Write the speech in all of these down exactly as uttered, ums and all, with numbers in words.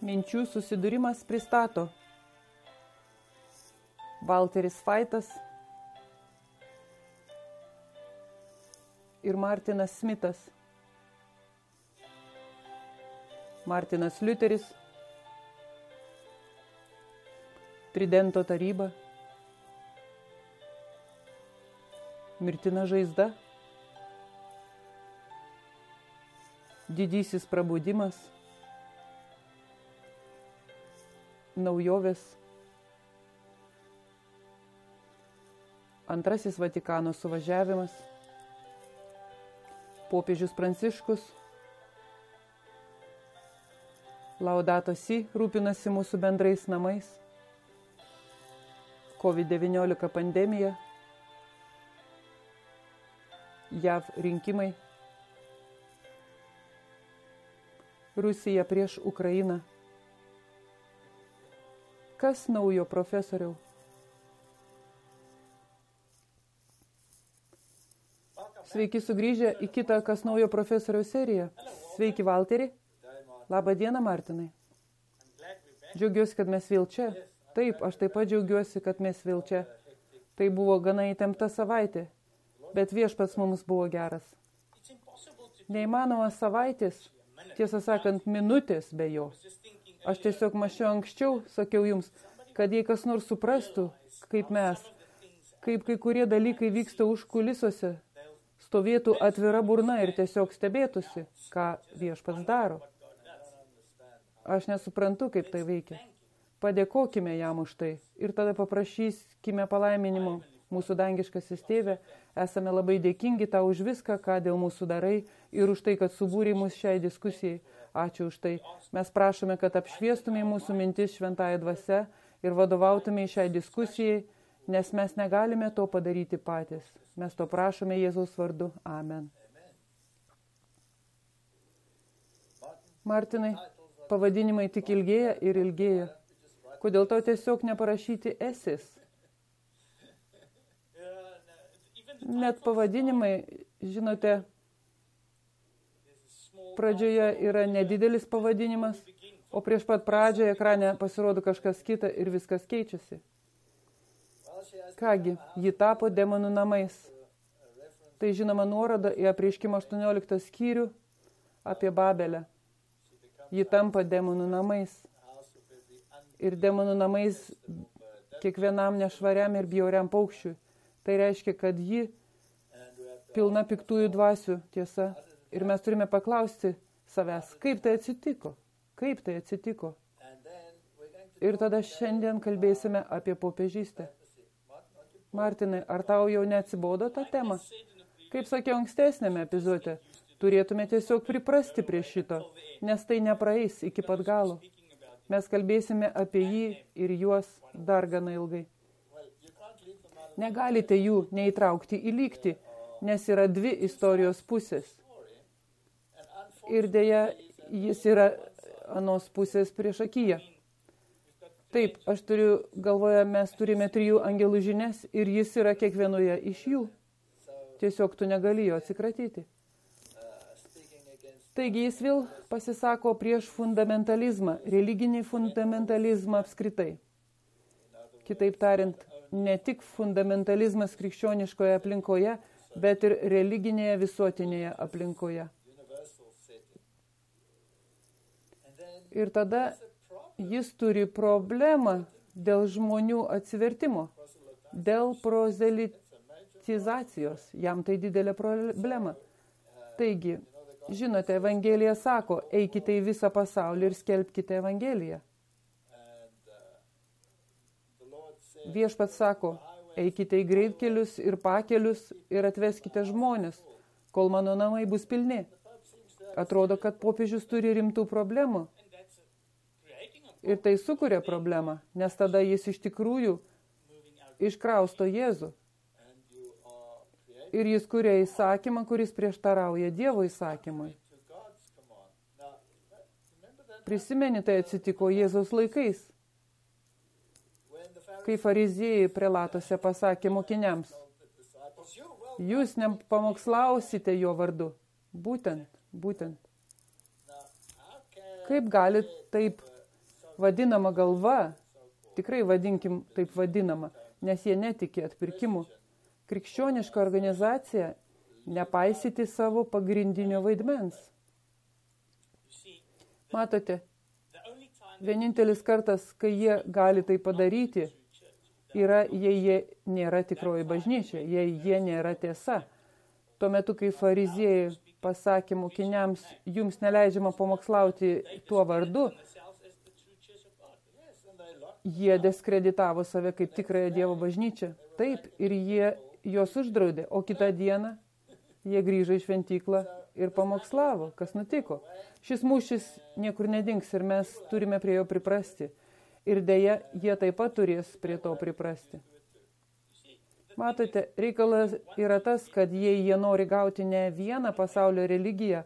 Minčių susidūrimas pristato Walteris Faitas ir Martinas Smitas. Martinas Liuteris, Tridento taryba, Mirtina žaizda, Didysis prabudimas, Naujovės, Antrasis Vatikano suvažiavimas, Popiežius Pranciškus, Laudato Si rūpinasi mūsų bendrais namais, COVID devyniolika pandemija, J A V rinkimai, Rusija prieš Ukrainą. Kas naujo, profesoriau? Sveiki sugrįžę į kitą Kas naujo profesoriaus seriją. Sveiki, Valteri. Labą dieną, Martinai. Džiaugiuosi, kad mes vėl čia. Taip, aš taip pat džiaugiuosi, kad mes vėl čia. Tai buvo gana įtempta savaitė, bet Viešpats mums buvo geras. Neįmanoma savaitės, tiesą sakant, minutės be jo. Aš tiesiog mačiau anksčiau, sakiau jums, kad jei kas nors suprastų, kaip mes, kaip kai kurie dalykai vyksta už kulisuose, stovėtų atvira burna ir tiesiog stebėtųsi, ką Viešpats daro. Aš nesuprantu, kaip tai veikia. Padėkokime jam už tai ir tada paprašykime palaiminimo. Mūsų dangiškasis Tėve, esame labai dėkingi tau už viską, ką dėl mūsų darai ir už tai, kad subūrei mus šiai diskusijai. Ačiū už tai. Mes prašome, kad apšviestumė mūsų mintis šventąja dvasia ir vadovautumė šiai diskusijai, nes mes negalime to padaryti patys. Mes to prašome Jėzaus vardu. Amen. Martinai, pavadinimai tik ilgėja ir ilgėja. Kodėl tau tiesiog neparašyti esis? Net pavadinimai, žinote, pradžioje yra nedidelis pavadinimas, o prieš pat pradžią ekrane pasirodo kažkas kita ir viskas keičiasi. Kągi, ji tapo demonų namais. Tai žinoma nuoroda į Apreiškimo aštuonioliktą skyrių apie Babelę. Ji tampa demonų namais. Ir demonų namais kiekvienam nešvariam ir bjauriam paukščiui. Tai reiškia, kad ji pilna piktųjų dvasių, tiesa. Ir mes turime paklausti savęs, kaip tai atsitiko, kaip tai atsitiko. Ir tada šiandien kalbėsime apie popiežystę. Martinai, ar tau jau neatsibodo tą temą? Kaip sakiau ankstesnėme epizode, turėtume tiesiog priprasti prie šito, nes tai nepraeis iki pat galo. Mes kalbėsime apie jį ir juos dar gana ilgai. Negalite jų neįtraukti į lygtį, nes yra dvi istorijos pusės. Ir dėja, jis yra anos pusės priešakyje. Taip, aš turiu galvoje, mes turime trijų angelų žinias ir jis yra kiekvienoje iš jų. Tiesiog tu negali jo atsikratyti. Taigi jis vėl pasisako prieš fundamentalizmą, religinį fundamentalizmą apskritai. Kitaip tariant, ne tik fundamentalizmas krikščioniškoje aplinkoje, bet ir religinėje visuotinėje aplinkoje. Ir tada jis turi problemą dėl žmonių atsivertimo, dėl prozelitizacijos. Jam tai didelė problema. Taigi, žinote, Evangelija sako, eikite į visą pasaulį ir skelbkite Evangeliją. Viešpats sako, eikite į greitkelius ir pakelius ir atveskite žmonės, kol mano namai bus pilni. Atrodo, kad popiežius turi rimtų problemų. Ir tai sukuria problemą, nes tada jis iš tikrųjų iškrausto Jėzų. Ir jis kuria įsakymą, kuris prieštarauja Dievo įsakymui. Prisimeni, tai atsitiko Jėzaus laikais, kai fariziejai prelatose pasakė mokiniams, jūs nepamokslausite jo vardu. Būtent, būtent. Kaip gali taip vadinama galva, tikrai vadinkim taip vadinama, nes jie netiki atpirkimu. Krikščioniška organizacija nepaisyti savo pagrindinio vaidmens. Matote, vienintelis kartas, kai jie gali tai padaryti, yra, jei jie nėra tikroji bažnyčia, jei jie nėra tiesa. Tuo metu, kai fariziejai pasakė mokiniams, jums neleidžiama pamokslauti tuo vardu, jie diskreditavo save kaip tikrąją Dievo bažnyčią. Taip, ir jie juos uždraudė, o kitą dieną jie grįžo į šventyklą ir pamokslavo. Kas nutiko? Šis mūšis niekur nedings ir mes turime prie jo priprasti. Ir dėja, jie taip pat turės prie to priprasti. Matote, reikalas yra tas, kad jei jie nori gauti ne vieną pasaulio religiją,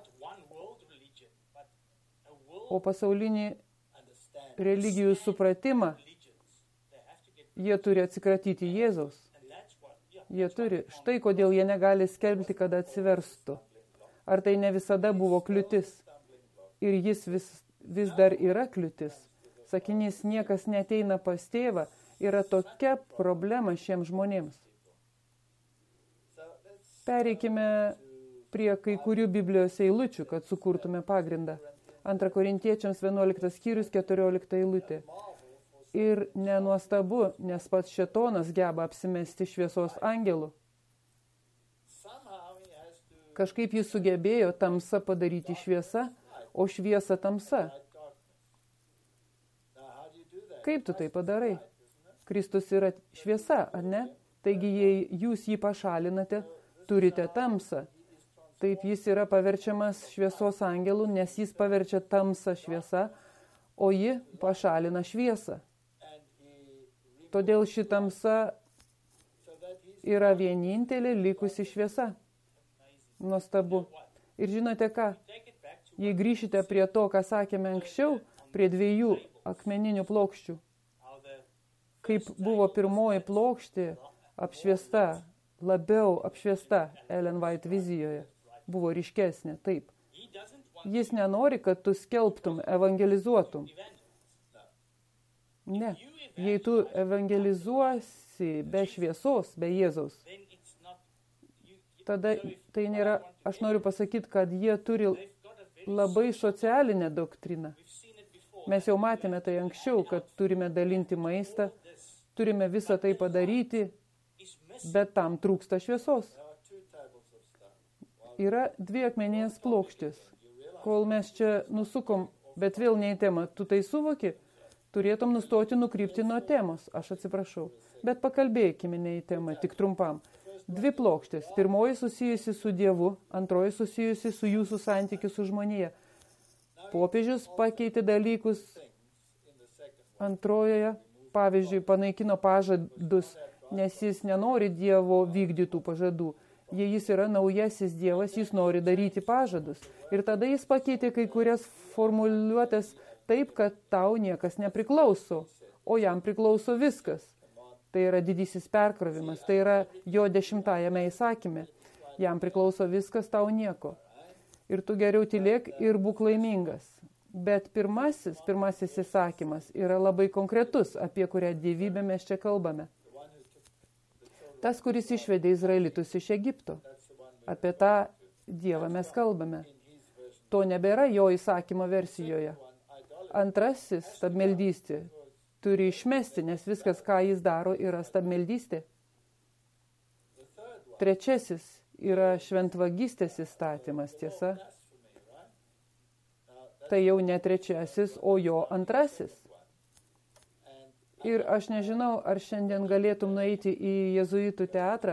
o pasaulinį religijų supratimą, jie turi atsikratyti Jėzaus. Jie turi. Štai kodėl jie negali skelbti, kad atsiverstų. Ar tai ne visada buvo kliūtis? Ir jis vis, vis dar yra kliūtis. Sakinys niekas neteina pas tėvą yra tokia problema šiems žmonėms. Pereikime prie kai kurių Biblijos eilučių, kad sukurtume pagrindą. Antra Korintiečiams vienuoliktas skyrius keturiolikta eilutė. Ir nenuostabu, nes pats šėtonas geba apsimesti šviesos angelų. Kažkaip jis sugebėjo tamsą padaryti šviesa, o šviesa tamsa. Kaip tu tai padarai? Kristus yra šviesa, ar ne? Taigi, jei jūs jį pašalinate, turite tamsą. Taip jis yra paverčiamas šviesos angelų, nes jis paverčia tamsą šviesa, o ji pašalina šviesą. Todėl ši tamsa yra vienintelė likusi šviesa. Nuostabu. Ir žinote ką? Jei grįšite prie to, ką sakėme anksčiau, prie dviejų akmeninių plokščių, kaip buvo pirmoji plokštė apšviesta, labiau apšviesta Ellen White vizijoje, buvo ryškesnė, taip. Jis nenori, kad tu skelbtum, evangelizuotum. Ne. Jei tu evangelizuosi be šviesos, be Jėzaus, tada tai nėra, aš noriu pasakyti, kad jie turi labai socialinę doktriną. Mes jau matėme tai anksčiau, kad turime dalinti maistą, turime visą tai padaryti, bet tam trūksta šviesos. Yra dvi akmeninės plokštės. Kol mes čia nusukom, bet vėl ne į temą, tu tai suvoki, turėtum nustoti nukrypti nuo temos, aš atsiprašau. Bet pakalbėkime ne į temą, tik trumpam. Dvi plokštės. Pirmoji susijusi su Dievu, antroji susijusi su jūsų santykiu su žmonėje. Popiežius pakeitė dalykus antrojoje, pavyzdžiui, panaikino pažadus, nes jis nenori Dievo vykdytų pažadų. Jei jis yra naujasis Dievas, jis nori daryti pažadus. Ir tada jis pakeitė kai kurias formuluotės taip, kad tau niekas nepriklauso, o jam priklauso viskas. Tai yra didysis perkrovimas, tai yra jo dešimtajame įsakyme. Jam priklauso viskas, tau nieko. Ir tu geriau tylėk ir būk laimingas. Bet pirmasis, pirmasis įsakymas yra labai konkretus, apie kurią dievybę mes čia kalbame. Tas, kuris išvedė Izraelitus iš Egipto. Apie tą Dievą mes kalbame. To nebėra jo įsakymo versijoje. Antrasis, stabmeldystė, turi išmesti, nes viskas, ką jis daro, yra stabmeldystė. Trečiasis yra šventvagystės įstatymas, tiesa. Tai jau ne trečiasis, o jo antrasis. Ir aš nežinau, ar šiandien galėtum nueiti į jėzuitų teatrą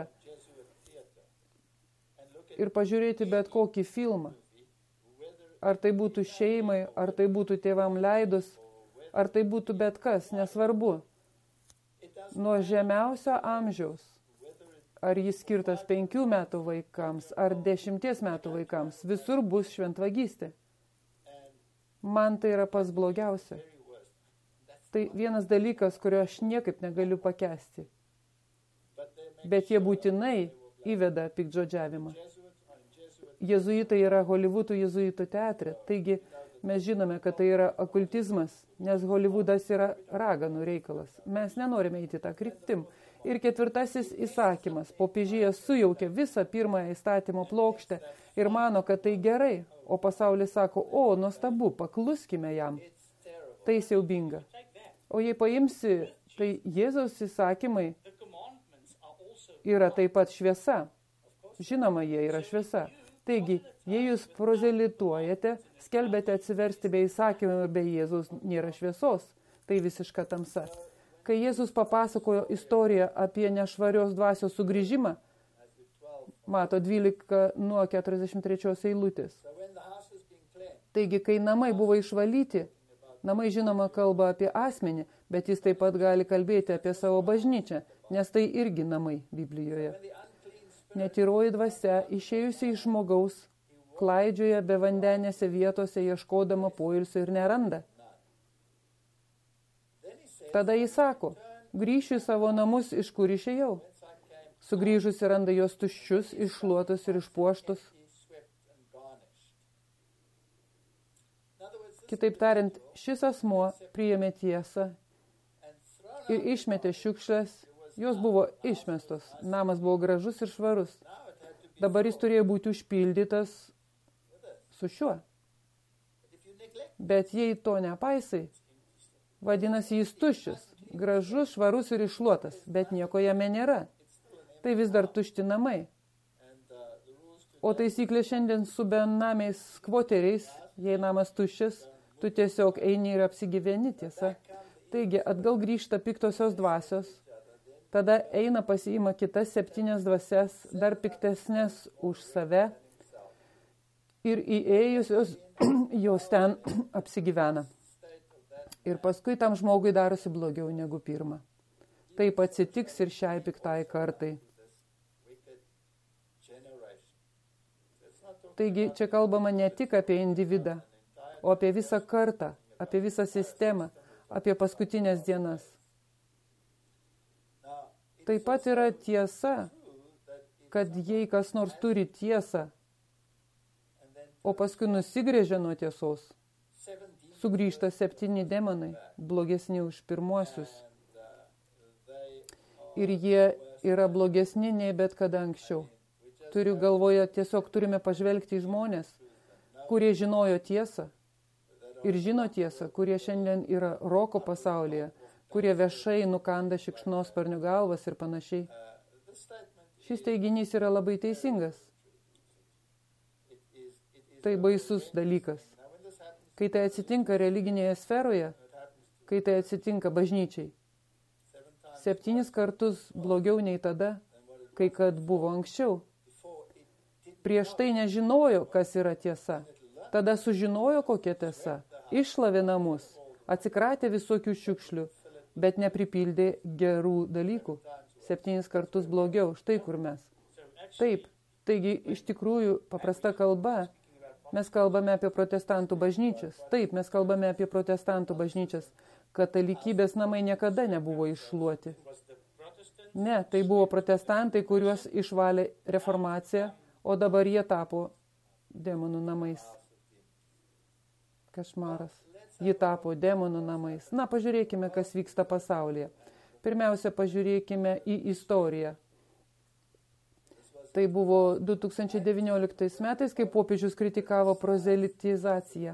ir pažiūrėti bet kokį filmą. Ar tai būtų šeimai, ar tai būtų tėvam leidus, ar tai būtų bet kas, nesvarbu. Nuo žemiausio amžiaus, ar jis skirtas penkių metų vaikams, ar dešimties metų vaikams, visur bus šventvagystė. Man tai yra pas blogiausia. Tai vienas dalykas, kurio aš niekaip negaliu pakęsti. Bet jie būtinai įveda piktžodžiavimą. Jėzuitai yra Holivudų jėzuitų teatre. Taigi Mes žinome, kad tai yra okultizmas, nes Hollywoodas yra raganų reikalas. Mes nenorime eiti tą kryptim. Ir ketvirtasis įsakymas. Popiežėjas sujaukė visą pirmąją įstatymo plokštę ir mano, kad tai gerai. O pasaulis sako, o, nuostabu, pakluskime jam. Tai siaubinga. O jei paimsi, tai Jėzaus įsakymai yra taip pat šviesa. Žinoma, jie yra šviesa. Taigi, jei jūs prozelituojate, skelbėte atsiversti be įsakymų ir be Jėzaus nėra šviesos, tai visiška tamsa. Kai Jėzus papasakojo istoriją apie nešvarios dvasios sugrįžimą, mato dvylika nuo keturiasdešimt trečios eilutės. Taigi, kai namai buvo išvalyti, namai žinoma kalba apie asmenį, bet jis taip pat gali kalbėti apie savo bažnyčią, nes tai irgi namai Biblijoje. Netyroji dvasia, išėjusi iš žmogaus, klaidžioja be vandenėse vietose, ieškodama poilsio ir neranda. Tada jis sako, grįšiu į savo namus, iš kur išėjau. Sugrįžusi randa juos tuščius, iššluotus ir išpuoštus. Kitaip tariant, šis asmuo priėmė tiesą ir išmetė šiukšles. Jos buvo išmestos. Namas buvo gražus ir švarus. Dabar jis turėjo būti užpildytas su šiuo. Bet jei to nepaisai, vadinasi jis tuščias, gražus, švarus ir iššluotas, bet nieko jame nėra. Tai vis dar tušti namai. O taisyklė šiandien su benamiais kvoteriais, jei namas tuščias, tu tiesiog eini ir apsigyveni, tiesa. Taigi atgal grįžta piktosios dvasios. Tada eina pasiima kitas septynias dvasias, dar piktesnės už save ir įėjusios jos ten apsigyvena. Ir paskui tam žmogui darosi blogiau negu pirma. Taip atsitiks ir šiai piktai kartai. Taigi čia kalbama ne tik apie individą, o apie visą kartą, apie visą sistemą, apie paskutinės dienas. Taip pat yra tiesa, kad jei kas nors turi tiesą, o paskui nusigrėžia nuo tiesos, sugrįžta septyni demonai, blogesni už pirmuosius. Ir jie yra blogesni nei bet kada anksčiau. Turiu galvoje, tiesiog turime pažvelgti į žmonės, kurie žinojo tiesą ir žino tiesą, kurie šiandien yra roko pasaulyje, kurie viešai nukanda šikšnosparnių galvas ir panašiai. Šis teiginys yra labai teisingas. Tai baisus dalykas. Kai tai atsitinka religinėje sferoje, kai tai atsitinka bažnyčiai, septynis kartus blogiau nei tada, kai kad buvo anksčiau. Prieš tai nežinojo, kas yra tiesa. Tada sužinojo, kokia tiesa. Iššlavė namus, atsikratė visokių šiukšlių, bet nepripildė gerų dalykų. Septynis kartus blogiau. Štai kur mes. Taip, taigi iš tikrųjų paprasta kalba. Mes kalbame apie protestantų bažnyčias. Taip, mes kalbame apie protestantų bažnyčias. Katalikybės namai niekada nebuvo iššluoti. Ne, tai buvo protestantai, kuriuos išvalė reformacija, o dabar jie tapo demonų namais. Kašmaras. Ji tapo demonų namais. Na, pažiūrėkime, kas vyksta pasaulyje. Pirmiausia, pažiūrėkime į istoriją. Tai buvo du tūkstančiai devynioliktais metais, kai popiežius kritikavo prozelitizaciją.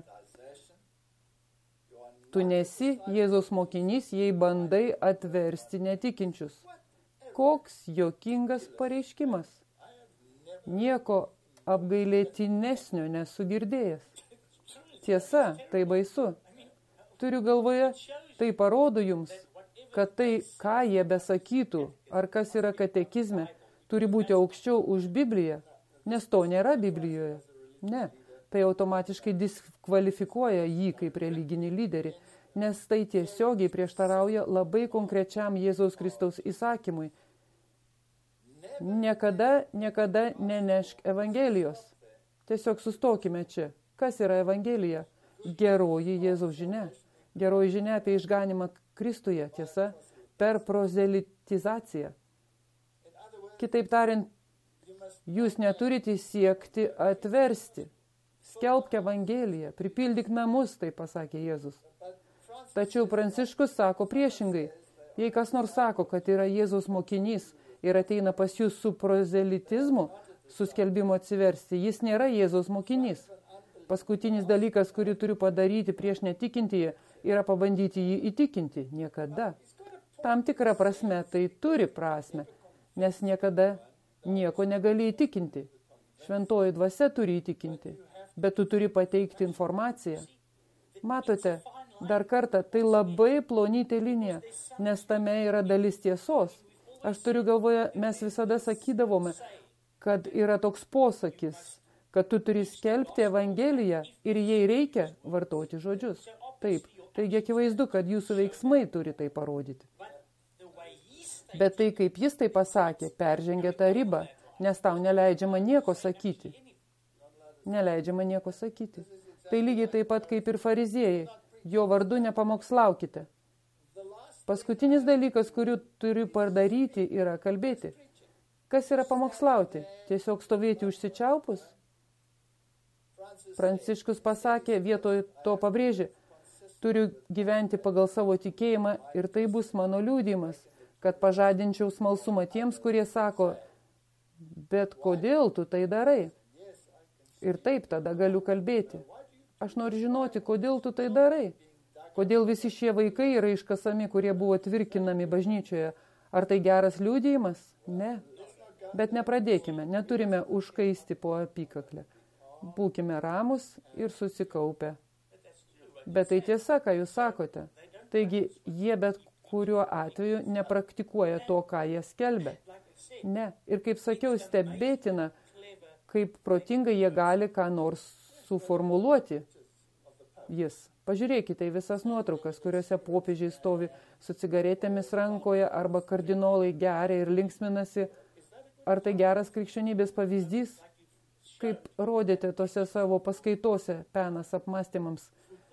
Tu nesi Jėzaus mokinys, jei bandai atversti netikinčius. Koks juokingas pareiškimas. Nieko apgailėtinesnio nesu girdėjęs. Tiesa, tai baisu. Turiu galvoje, tai parodo jums, kad tai, ką jie besakytų, ar kas yra katekizme, turi būti aukščiau už Bibliją, nes to nėra Biblijoje. Ne, tai automatiškai diskvalifikuoja jį kaip religinį lyderį, nes tai tiesiogiai prieštarauja labai konkrečiam Jėzaus Kristaus įsakymui. Niekada, niekada nenešk Evangelijos. Tiesiog sustokime čia. Kas yra Evangelija? Geroji Jėzaus žinia. Geroji žinia apie išganimą Kristuje, tiesa, per prozelitizaciją. Kitaip tariant, jūs neturite siekti atversti. Skelbk Evangeliją, pripildyk namus, tai pasakė Jėzus. Tačiau Pranciškus sako priešingai. Jei kas nors sako, kad yra Jėzaus mokinys ir ateina pas jūs su prozelitizmu, su skelbimu atsiversti, jis nėra Jėzaus mokinys. Paskutinis dalykas, kurį turiu padaryti prieš netikintįjį, yra pabandyti jį įtikinti. Niekada. Tam tikrą prasme tai turi prasme, nes niekada nieko negali įtikinti. Šventoji dvasia turi įtikinti, bet tu turi pateikti informaciją. Matote, dar kartą, tai labai plonytė linija, nes tame yra dalis tiesos. Aš turiu galvoje, mes visada sakydavome, kad yra toks posakis, kad tu turi skelbti Evangeliją ir jei reikia vartoti žodžius. Taip, taigi akivaizdu, kad jūsų veiksmai turi tai parodyti. Bet tai, kaip jis tai pasakė, peržengia tą ribą, nes tau neleidžiama nieko sakyti. Neleidžiama nieko sakyti. Tai lygiai taip pat kaip ir fariziejai. Jo vardu nepamokslaukite. Paskutinis dalykas, kurį turiu padaryti, yra kalbėti. Kas yra pamokslauti? Tiesiog stovėti užsičiaupus? Pranciškus pasakė, vietoj to pabrėžė, turiu gyventi pagal savo tikėjimą ir tai bus mano liudijimas, kad pažadinčiau smalsumą tiems, kurie sako, bet kodėl tu tai darai? Ir taip tada galiu kalbėti. Aš noriu žinoti, kodėl tu tai darai. Kodėl visi šie vaikai yra iškasami, kurie buvo tvirkinami bažnyčioje. Ar tai geras liudijimas? Ne. Bet nepradėkime, neturime užkaisti po apykaklę. Būkime ramus ir susikaupę. Bet tai tiesa, ką jūs sakote. Taigi, jie bet kuriuo atveju nepraktikuoja to, ką jie skelbia. Ne. Ir kaip sakiau, stebėtina, kaip protingai jie gali ką nors suformuluoti. Jis. Pažiūrėkite į visas nuotraukas, kuriuose popiežiai stovi su cigaretėmis rankoje arba kardinolai geria ir linksminasi. Ar tai geras krikščionybės pavyzdys? Kaip rodėte tose savo paskaitose penas apmąstymams?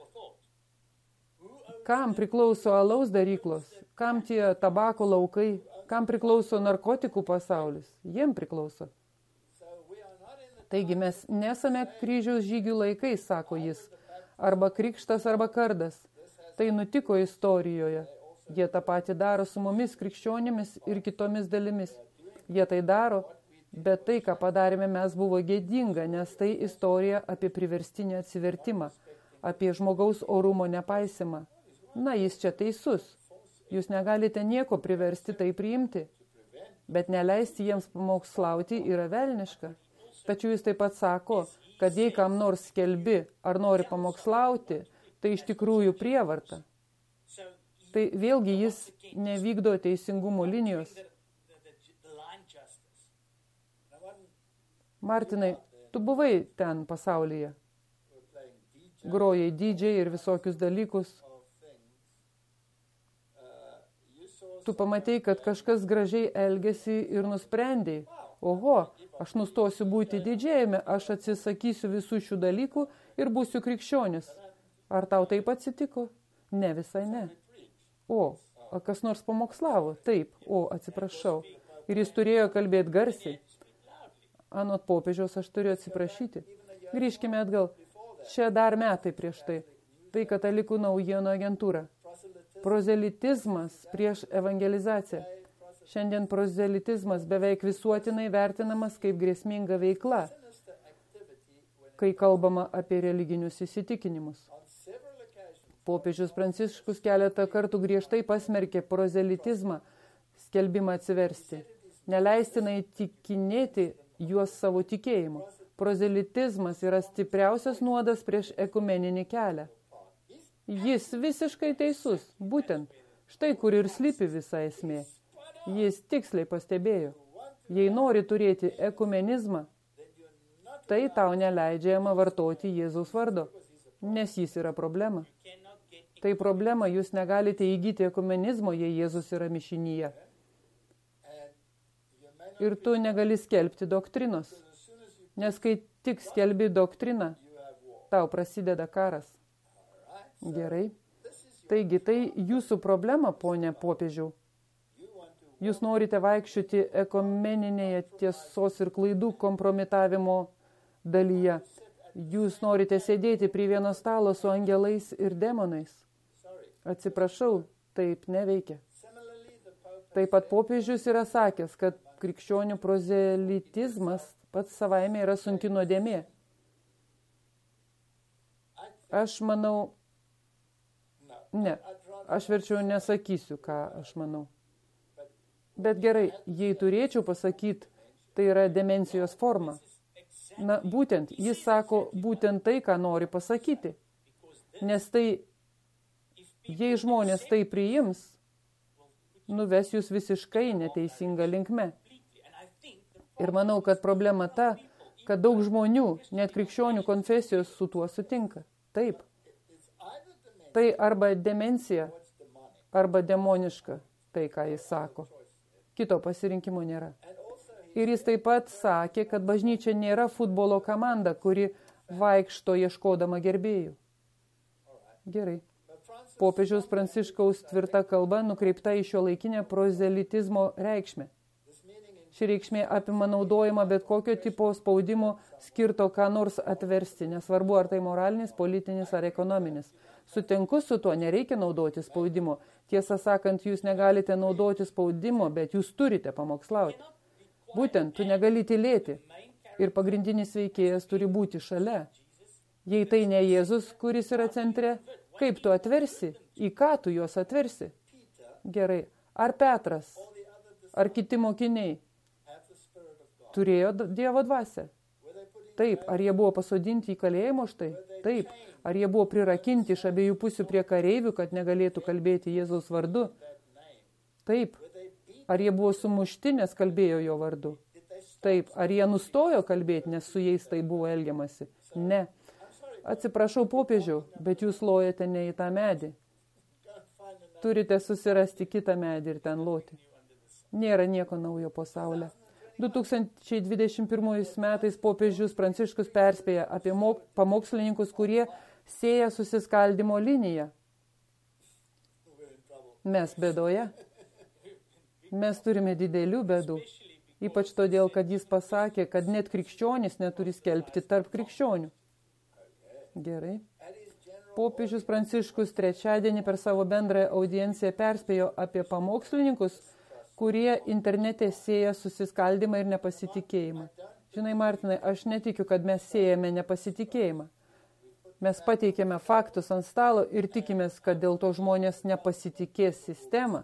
Kam priklauso alaus daryklos? Kam tie tabako laukai? Kam priklauso narkotikų pasaulis? Jiem priklauso. Taigi mes nesame kryžiaus žygių laikais, sako jis. Arba krikštas, arba kardas. Tai nutiko istorijoje. Jie tą patį daro su mumis krikščionimis ir kitomis dalimis. Jie tai daro, bet tai, ką padarėme mes, buvo gėdinga, nes tai istorija apie priverstinį atsivertimą, apie žmogaus orumo nepaisimą. Na, jis čia teisus. Jūs negalite nieko priversti tai priimti, bet neleisti jiems pamokslauti yra velniška. Tačiau jis taip pat sako, kad jei kam nors skelbi ar nori pamokslauti, tai iš tikrųjų prievarta. Tai vėlgi jis nevykdo teisingumo linijos. Martinai, tu buvai ten pasaulyje. Grojai D J ir visokius dalykus. Tu pamatei, kad kažkas gražiai elgėsi ir nusprendėjai. Oho, aš nustosiu būti didžiajame, aš atsisakysiu visų šių dalykų ir būsiu krikščionis. Ar tau taip atsitiko? Ne, visai ne. O, a kas nors pamokslavo? Taip, o, atsiprašau. Ir jis turėjo kalbėti garsiai. Anot popiežiaus aš turiu atsiprašyti. Grįžkime atgal. Čia dar metai prieš tai. Tai katalikų naujienų agentūra. Prozelitizmas prieš evangelizaciją. Šiandien prozelitizmas beveik visuotinai vertinamas kaip grėsminga veikla, kai kalbama apie religinius įsitikinimus. Popiežius Pranciškus keletą kartų griežtai pasmerkė prozelitizmą, skelbimą atsiversti. Neleistina įtikinėti juos savo tikėjimu. Prozelitizmas yra stipriausias nuodas prieš ekumeninį kelią. Jis visiškai teisus, būtent. Štai kur ir slypi visa esmė. Jis tiksliai pastebėjo, jei nori turėti ekumenizmą, tai tau neleidžiama vartoti Jėzaus vardo, nes jis yra problema. Tai problema, jūs negalite įgyti ekumenizmo, jei Jėzus yra mišinyje. Ir tu negali skelbti doktrinos, nes kai tik skelbi doktriną, tau prasideda karas. Gerai. Taigi, tai jūsų problema, ponė popiežiau. Jūs norite vaikščioti ekumeninėje tiesos ir klaidų kompromitavimo dalyje. Jūs norite sėdėti prie vieno stalo su angelais ir demonais. Atsiprašau, taip neveikia. Taip pat popiežius yra sakęs, kad krikščionių prozelitizmas pats savaime yra sunki nuodėmė. Aš manau, ne, aš verčiau nesakysiu, ką aš manau. Bet gerai, jei turėčiau pasakyti, tai yra demencijos forma. Na, būtent, jis sako būtent tai, ką nori pasakyti. Nes tai, jei žmonės tai priims, nuves jūs visiškai neteisinga linkme. Ir manau, kad problema ta, kad daug žmonių, net krikščionių konfesijos su tuo sutinka. Taip. Tai arba demencija, arba demoniška, tai ką jis sako. Kito pasirinkimo nėra. Ir jis taip pat sakė, kad bažnyčia nėra futbolo komanda, kuri vaikšto ieškodama gerbėjų. Gerai. Popiežiaus Pranciškaus tvirta kalba nukreipta į šiuolaikinę prozelitizmo reikšmę. Ši reikšmė apima naudojimą bet kokio tipo spaudimo skirto ką nors atversti, nesvarbu ar tai moralinis, politinis ar ekonominis. Sutinku su tuo, nereikia naudoti spaudimo. Tiesą sakant, jūs negalite naudoti spaudimo, bet jūs turite pamokslauti. Būtent, tu negali tylėti ir pagrindinis veikėjas turi būti šalia. Jei tai ne Jėzus, kuris yra centre, kaip tu atversi? Į ką tu juos atversi? Gerai. Ar Petras, ar kiti mokiniai turėjo Dievo dvasią? Taip. Ar jie buvo pasodinti į kalėjimo štai? Taip. Ar jie buvo prirakinti iš abiejų pusių prie kareivių, kad negalėtų kalbėti Jėzaus vardu? Taip. Ar jie buvo sumušti, nes kalbėjo jo vardu? Taip. Ar jie nustojo kalbėti, nes su jais tai buvo elgiamasi? Ne. Atsiprašau, popiežiau, bet jūs lojate ne į tą medį. Turite susirasti kitą medį ir ten loti. Nėra nieko naujo po saulę. du tūkstančiai dvidešimt pirmais metais popiežius Pranciškus perspėja apie mok- pamokslininkus, kurie sėja susiskaldimo liniją. Mes bėdoje. Mes turime didelių bėdų. Ypač todėl, kad jis pasakė, kad net krikščionys neturi skelbti tarp krikščionių. Gerai. Popiežius Pranciškus trečiadienį per savo bendrąją audienciją perspėjo apie pamokslininkus, kurie internete sėja susiskaldimą ir nepasitikėjimą. Žinai, Martinai, aš netikiu, kad mes sėjame nepasitikėjimą. Mes pateikėme faktus ant stalo ir tikimės, kad dėl to žmonės nepasitikės sistemą.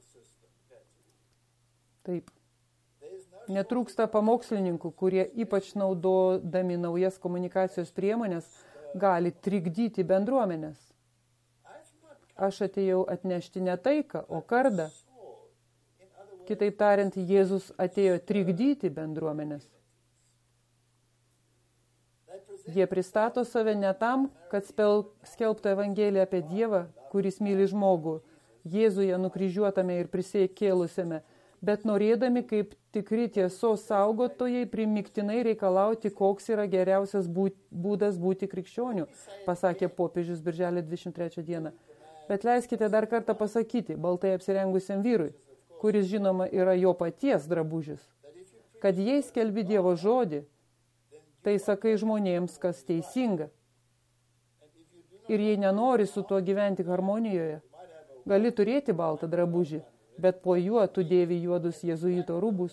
Taip. Netrūksta pamokslininkų, kurie ypač naudodami naujas komunikacijos priemonės gali trikdyti bendruomenės. Aš atėjau atnešti ne taiką, o kardą. Kitaip tariant, Jėzus atėjo trikdyti bendruomenės. Jie pristato save ne tam, kad skelbtų Evangeliją apie Dievą, kuris myli žmogų, Jėzuje nukryžiuotame ir prisikėlusiame, bet norėdami kaip tikri tiesos saugotojai primiktinai reikalauti, koks yra geriausias būdas būti krikščioniu, pasakė popiežius birželio dvidešimt trečią dieną. Bet leiskite dar kartą pasakyti baltai apsirengusiam vyrui, kuris žinoma yra jo paties drabužis, kad jei skelbi Dievo žodį, tai sakai žmonėms, kas teisinga. Ir jei nenori su tuo gyventi harmonijoje, gali turėti baltą drabužį, bet po juo tu dėvi juodus jėzuito rūbus.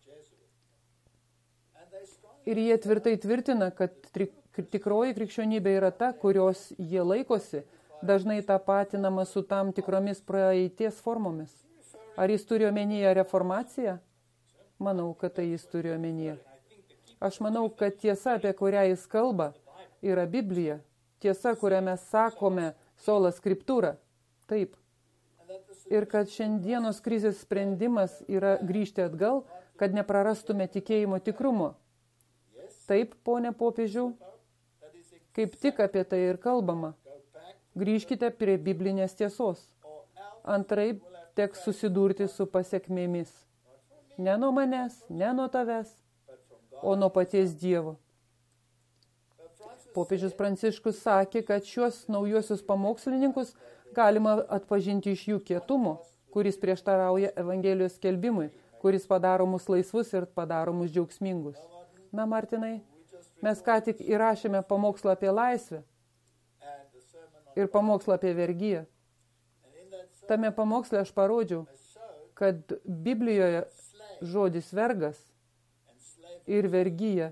Ir jie tvirtai tvirtina, kad tikroji krikščionybė yra ta, kurios jie laikosi, dažnai tapatinama su tam tikromis praeities formomis. Ar jis turi omenyje reformaciją? Manau, kad tai jis turi omenyje. Aš manau, kad tiesa, apie kurią jis kalba, yra Biblija. Tiesa, kurią mes sakome sola scriptura. Taip. Ir kad šiandienos krizės sprendimas yra grįžti atgal, kad neprarastume tikėjimo tikrumo. Taip, ponė popiežiau, kaip tik apie tai ir kalbama. Grįžkite prie biblinės tiesos. Antraip teks susidurti su pasekmėmis. Ne nuo manęs, ne nuo tavęs, o nuo paties Dievo. Popiežius Pranciškus sakė, kad šiuos naujuosius pamokslininkus galima atpažinti iš jų kietumo, kuris prieštarauja Evangelijos skelbimui, kuris padaro mus laisvus ir padaro mus džiaugsmingus. Na, Martinai, Mes ką tik įrašėme pamokslą apie laisvę ir pamokslą apie vergiją. Tame pamoksle aš parodžiau, kad Biblijoje žodis vergas ir vergyja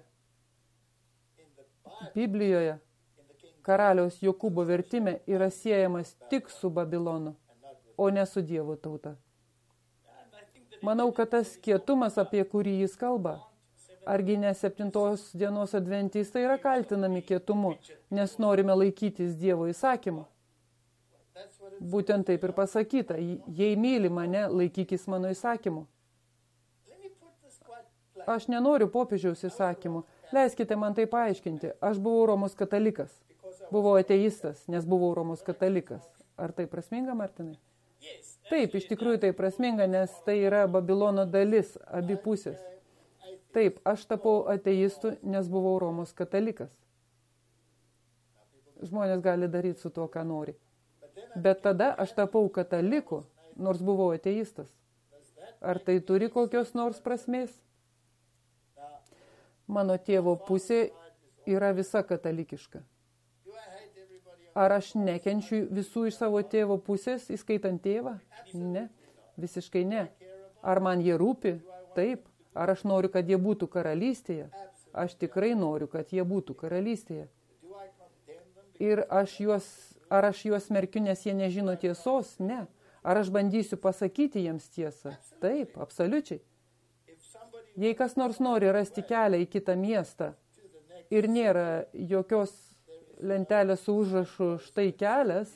Biblijoje karaliaus Jokūbo vertime yra siejamas tik su Babilonu, o ne su Dievo tauta. Manau, kad tas kietumas, apie kurį jis kalba, argi ne septintos dienos adventistai yra kaltinami kietumu, nes norime laikytis Dievo įsakymų. Būtent taip ir pasakyta, jei myli mane, laikykis mano įsakymų. Aš nenoriu popiežiaus įsakymų. Leiskite man tai paaiškinti. Aš buvau Romos katalikas. Buvau ateistas, nes buvau Romos katalikas. Ar tai prasminga, Martinai? Taip, iš tikrųjų tai prasminga, nes tai yra Babilono dalis, abi pusės. Taip, aš tapau ateistu, nes buvau Romos katalikas. Žmonės gali daryti su tuo, ką nori. Bet tada aš tapau kataliku, nors buvau ateistas. Ar tai turi kokios nors prasmės? Mano tėvo pusė yra visa katalikiška. Ar aš nekenčiu visų iš savo tėvo pusės, įskaitant tėvą? Ne, visiškai ne. Ar man jie rūpi? Taip. Ar aš noriu, kad jie būtų karalystėje? Aš tikrai noriu, kad jie būtų karalystėje. Ir aš juos, ar aš juos smerkiu, nes jie nežino tiesos? Ne. Ar aš bandysiu pasakyti jiems tiesą? Taip, absoliučiai. Jei kas nors nori rasti kelią į kitą miestą ir nėra jokios lentelės su užrašu štai kelias,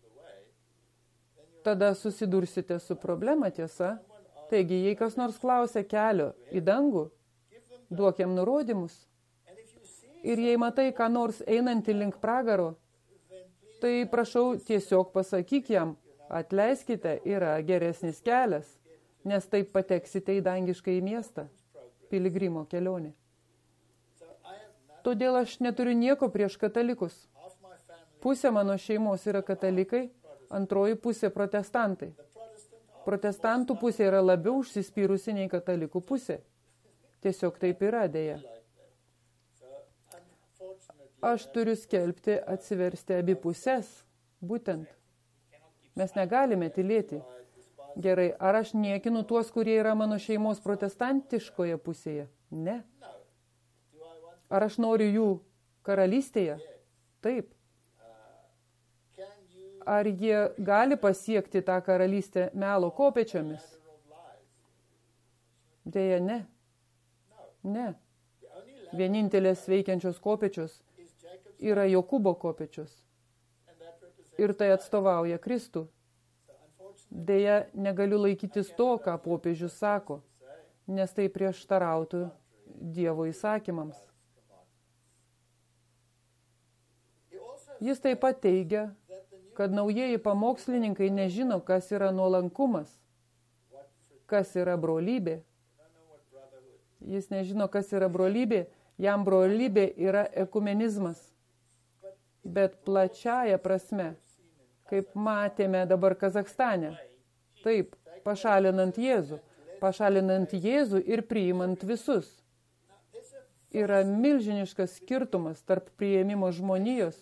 tada susidursite su problema, tiesa. Taigi, jei kas nors klausia kelio į dangų, duok jam nurodymus. Ir jei matai, ką nors einantį link pragaro, tai prašau tiesiog pasakyk jam, atleiskite, yra geresnis kelias, nes taip pateksite į dangišką į miestą. Piligrimo kelionė. Todėl aš neturiu nieko prieš katalikus. Pusė mano šeimos yra katalikai, antroji pusė protestantai. Protestantų pusė yra labiau užsispyrusi nei katalikų pusė. Tiesiog taip yra, dėja. Aš turiu skelbti, atsiversti abi pusės. Būtent. Mes negalime tylėti. Gerai, ar aš niekinu tuos, kurie yra mano šeimos protestantiškoje pusėje? Ne. Ar aš noriu jų karalystėje? Taip. Ar jie gali pasiekti tą karalystę melo kopėčiomis? Deja, ne. Ne. Vienintelės veikiančios kopėčios yra Jokūbo kopėčios. Ir tai atstovauja Kristų. Deja, negaliu laikytis to, ką popiežius sako, nes tai prieštarautų Dievo įsakymams. Jis taip pat teigia, kad naujieji pamokslininkai nežino, kas yra nuolankumas, kas yra brolybė. Jis nežino, kas yra brolybė, jam brolybė yra ekumenizmas. Bet plačiaja prasme, kaip matėme dabar Kazachstane. Taip, pašalinant Jėzų, pašalinant Jėzų ir priimant visus. Yra milžiniškas skirtumas tarp priėmimo žmonijos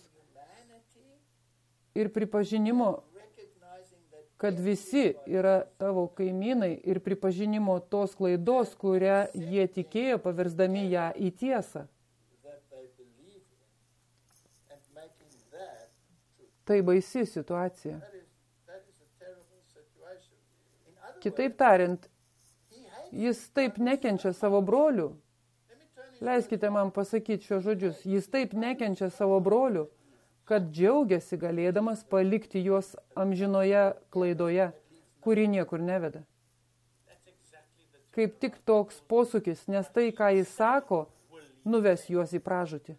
ir pripažinimo, kad visi yra tavo kaimynai ir pripažinimo tos klaidos, kurią jie tikėjo, paversdami ją į tiesą. Tai baisi situacija. Kitaip tariant, jis taip nekenčia savo brolių. Leiskite man pasakyti šios žodžius. Jis taip nekenčia savo brolių, kad džiaugiasi galėdamas palikti juos amžinoje klaidoje, kuri niekur neveda. Kaip tik toks posūkis, nes tai, ką jis sako, nuves juos į pražūtį.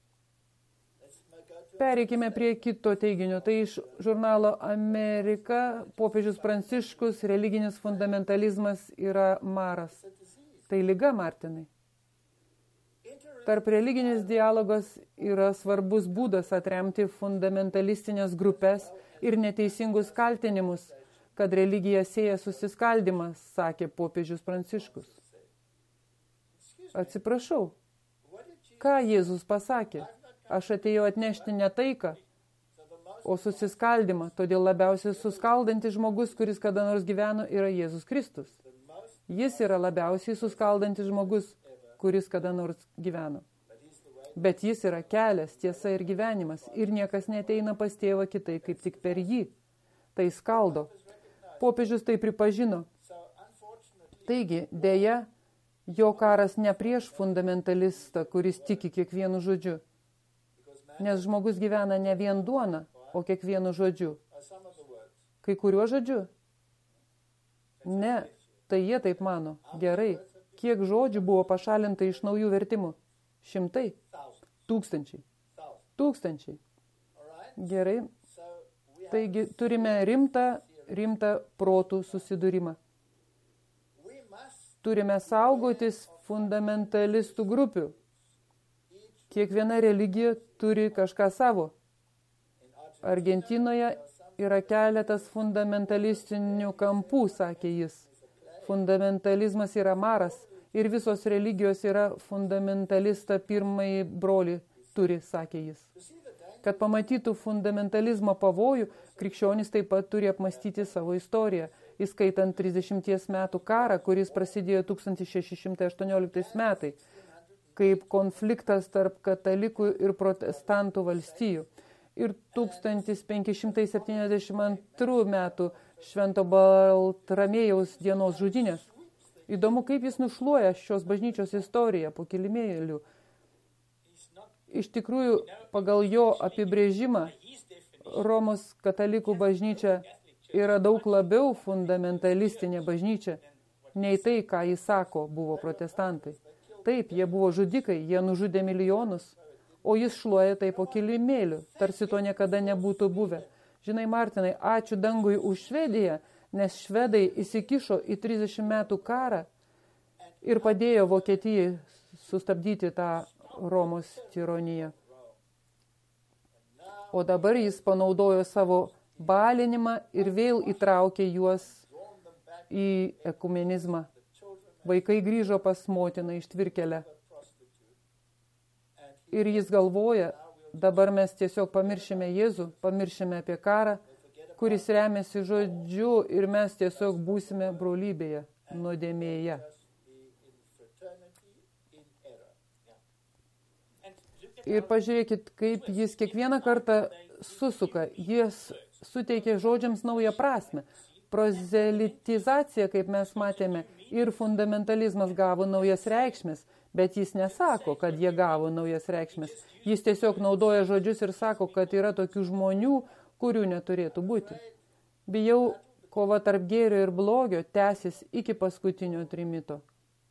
Pereikime prie kito teiginio. Tai iš žurnalo Amerika, popiežius Pranciškus, religinis fundamentalizmas yra maras. Tai liga, Martinai. Tarp religinis dialogas yra svarbus būdas atremti fundamentalistinės grupės ir neteisingus kaltinimus, kad religija sieja susiskaldimas, sakė popiežius Pranciškus. Atsiprašau, Ką Jėzus pasakė? Aš atėjau atnešti ne taiką, o susiskaldimą. Todėl labiausiai suskaldantis žmogus, kuris kada nors gyveno, yra Jėzus Kristus. Jis yra labiausiai suskaldantis žmogus, kuris kada nors gyveno. Bet jis yra kelias, tiesa ir gyvenimas, ir niekas neteina pas tėvą kitai, kaip tik per jį. Tai skaldo. Popiežius tai pripažino. Taigi, dėja, jo karas ne prieš fundamentalistą, kuris tiki kiekvienu žodžiu. Nes žmogus gyvena ne vien duona, o kiekvienu žodžiu. Kai kuriuo žodžiu? Ne, tai jie taip mano. Gerai. Kiek žodžių buvo pašalinta iš naujų vertimų? Šimtai? Tūkstančiai. Tūkstančiai. Gerai. Taigi turime rimtą, rimtą protų susidūrimą. Turime saugotis fundamentalistų grupių. Kiekviena religija turi kažką savo. Argentinoje yra keletas fundamentalistinių kampų, sakė jis. Fundamentalizmas yra maras ir visos religijos yra fundamentalistą pirmąjį brolį turi, sakė jis. Kad pamatytų fundamentalizmo pavojų, krikščionys taip pat turi apmastyti savo istoriją, įskaitant trisdešimties metų karą, kuris prasidėjo tūkstantis šeši šimtai aštuonioliktais metais, kaip konfliktas tarp katalikų ir protestantų valstijų. Ir tūkstantis penki šimtai septyniasdešimt antrų metų Švento Baltramiejaus dienos žudynės. Įdomu, kaip jis nušluoja šios bažnyčios istoriją po kilimėlių. Iš tikrųjų, pagal jo apibrėžimą, Romos katalikų bažnyčia yra daug labiau fundamentalistinė bažnyčia, nei tai, ką jis sako, buvo protestantai. Taip, jie buvo žudikai, jie nužudė milijonus, o jis šluoja tai po kilimėlių, tarsi to niekada nebūtų buvę. Žinai, Martinai, ačiū dangui už Švediją, nes švedai įsikišo į trisdešimt metų karą ir padėjo Vokietijai sustabdyti tą Romos tironiją. O dabar jis panaudojo savo balinimą ir vėl įtraukė juos į ekumenizmą. Vaikai grįžo pas motiną iš Tvirkelę. Ir jis galvoja, dabar mes tiesiog pamiršime Jėzų, pamiršime apie karą, kuris remiasi žodžiu ir mes tiesiog būsime brolybėje, nuodėmėje. Ir pažiūrėkit, kaip jis kiekvieną kartą susuka, jis suteikia žodžiams naują prasme. Prozelitizacija, kaip mes matėme, ir fundamentalizmas gavo naujas reikšmes, bet jis nesako, kad jie gavo naujas reikšmes. Jis tiesiog naudoja žodžius ir sako, kad yra tokių žmonių, kurių neturėtų būti. Bijau, kova tarp gėrio ir blogio tęsis iki paskutinio trimito.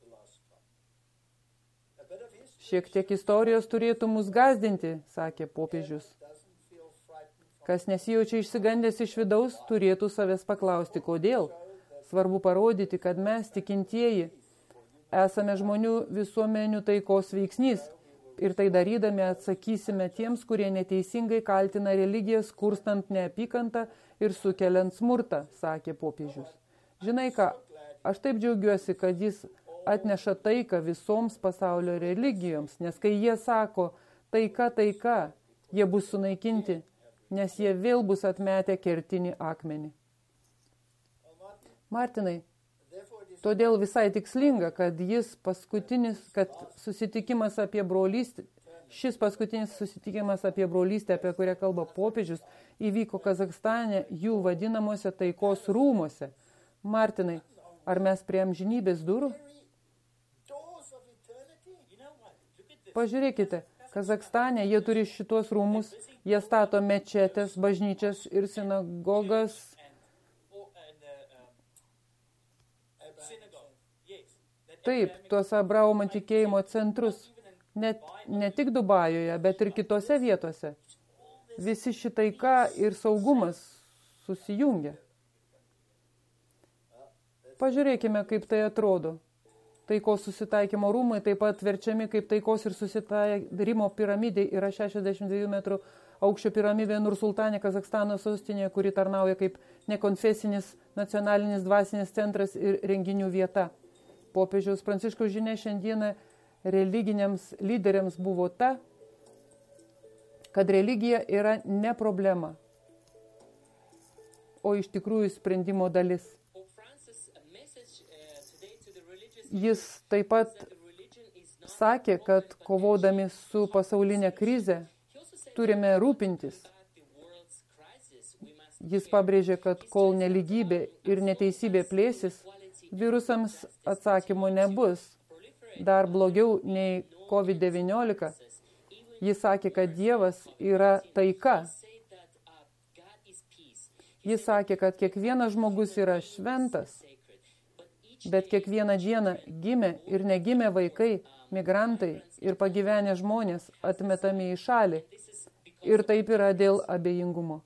Šiek tiek istorijos turėtų mus gazdinti, sakė popiežius. Kas nesijaučia išsigandęs iš vidaus, turėtų savęs paklausti, kodėl. Svarbu parodyti, kad mes, tikintieji, esame žmonių visuomenių taikos veiksnys ir tai darydami atsakysime tiems, kurie neteisingai kaltina religiją, skurstant neapykantą ir sukeliant smurtą, sakė popiežius. Žinai ką, aš taip džiaugiuosi, kad jis atneša taiką visoms pasaulio religijoms, nes kai jie sako taika, taika, jie bus sunaikinti, nes jie vėl bus atmetę kertinį akmenį. Martinai, todėl visai tikslinga, kad jis paskutinis, kad susitikimas apie brolystę, šis paskutinis susitikimas apie brolystę, apie kurią kalba popiežius, įvyko Kazachstane jų vadinamuose taikos rūmuose. Martinai, ar mes prie amžinybės durų? Pažiūrėkite, Kazachstane jie turi šitos rūmus, jie stato mečetės, bažnyčias ir sinagogas. Taip, tuos Abraomo tikėjimo centrus, net, ne tik Dubajuje, bet ir kitose vietose. Visi šitaika ir saugumas susijungia. Pažiūrėkime, kaip tai atrodo. Taikos susitaikymo rūmai taip pat verčiami kaip taikos ir susitaikymo piramidė yra šešiasdešimt dviejų metrų aukščio piramidė Nursultane, Kazachstano sostinėje, kuri tarnauja kaip nekonfesinis nacionalinis dvasinis centras ir renginių vieta. Popiežiaus Pranciškaus žinia šiandieną religiniams lyderiams buvo ta, kad religija yra ne problema, o iš tikrųjų sprendimo dalis. Jis taip pat sakė, kad kovodami su pasaulinė krize turime rūpintis. Jis pabrėžė, kad kol neligybė ir neteisybė plėsis, virusams atsakymų nebus. Dar blogiau nei covid devyniolika. Jis sakė, kad Dievas yra taika. Jis sakė, kad kiekvienas žmogus yra šventas, bet kiekvieną dieną gimė ir negimė vaikai, migrantai ir pagyvenę žmonės atmetami į šalį. Ir taip yra dėl abejingumo.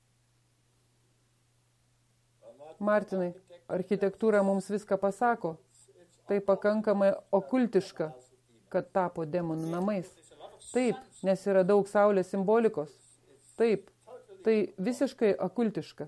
Martinai, architektūra mums viską pasako. Tai pakankamai okultiška, kad tapo demonų namais. Taip, nes yra daug saulės simbolikos. Taip, tai visiškai okultiška.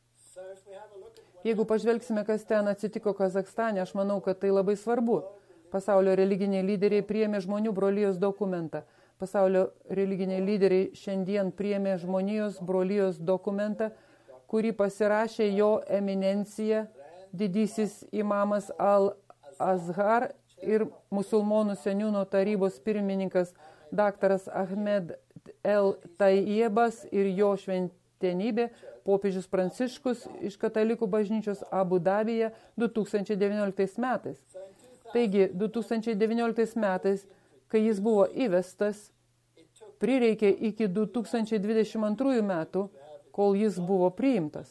Jeigu pažvelgsime, kas ten atsitiko Kazakstane, aš manau, kad tai labai svarbu. Pasaulio religiniai lyderiai priėmė žmonių brolijos dokumentą. Pasaulio religiniai lyderiai šiandien priėmė žmonijos brolijos dokumentą, kurį pasirašė jo eminencija, didysis imamas Al-Azhar ir musulmonų seniūno tarybos pirmininkas daktaras Ahmed El-Tayyebas ir jo šventenybė popiežius Pranciškus iš katalikų bažnyčios Abu Dabyje du tūkstančiai devynioliktais metais. Taigi, du tūkstančiai devynioliktais metais, kai jis buvo įvestas, prireikė iki du tūkstančiai dvidešimt antrųjų metų, kol jis buvo priimtas.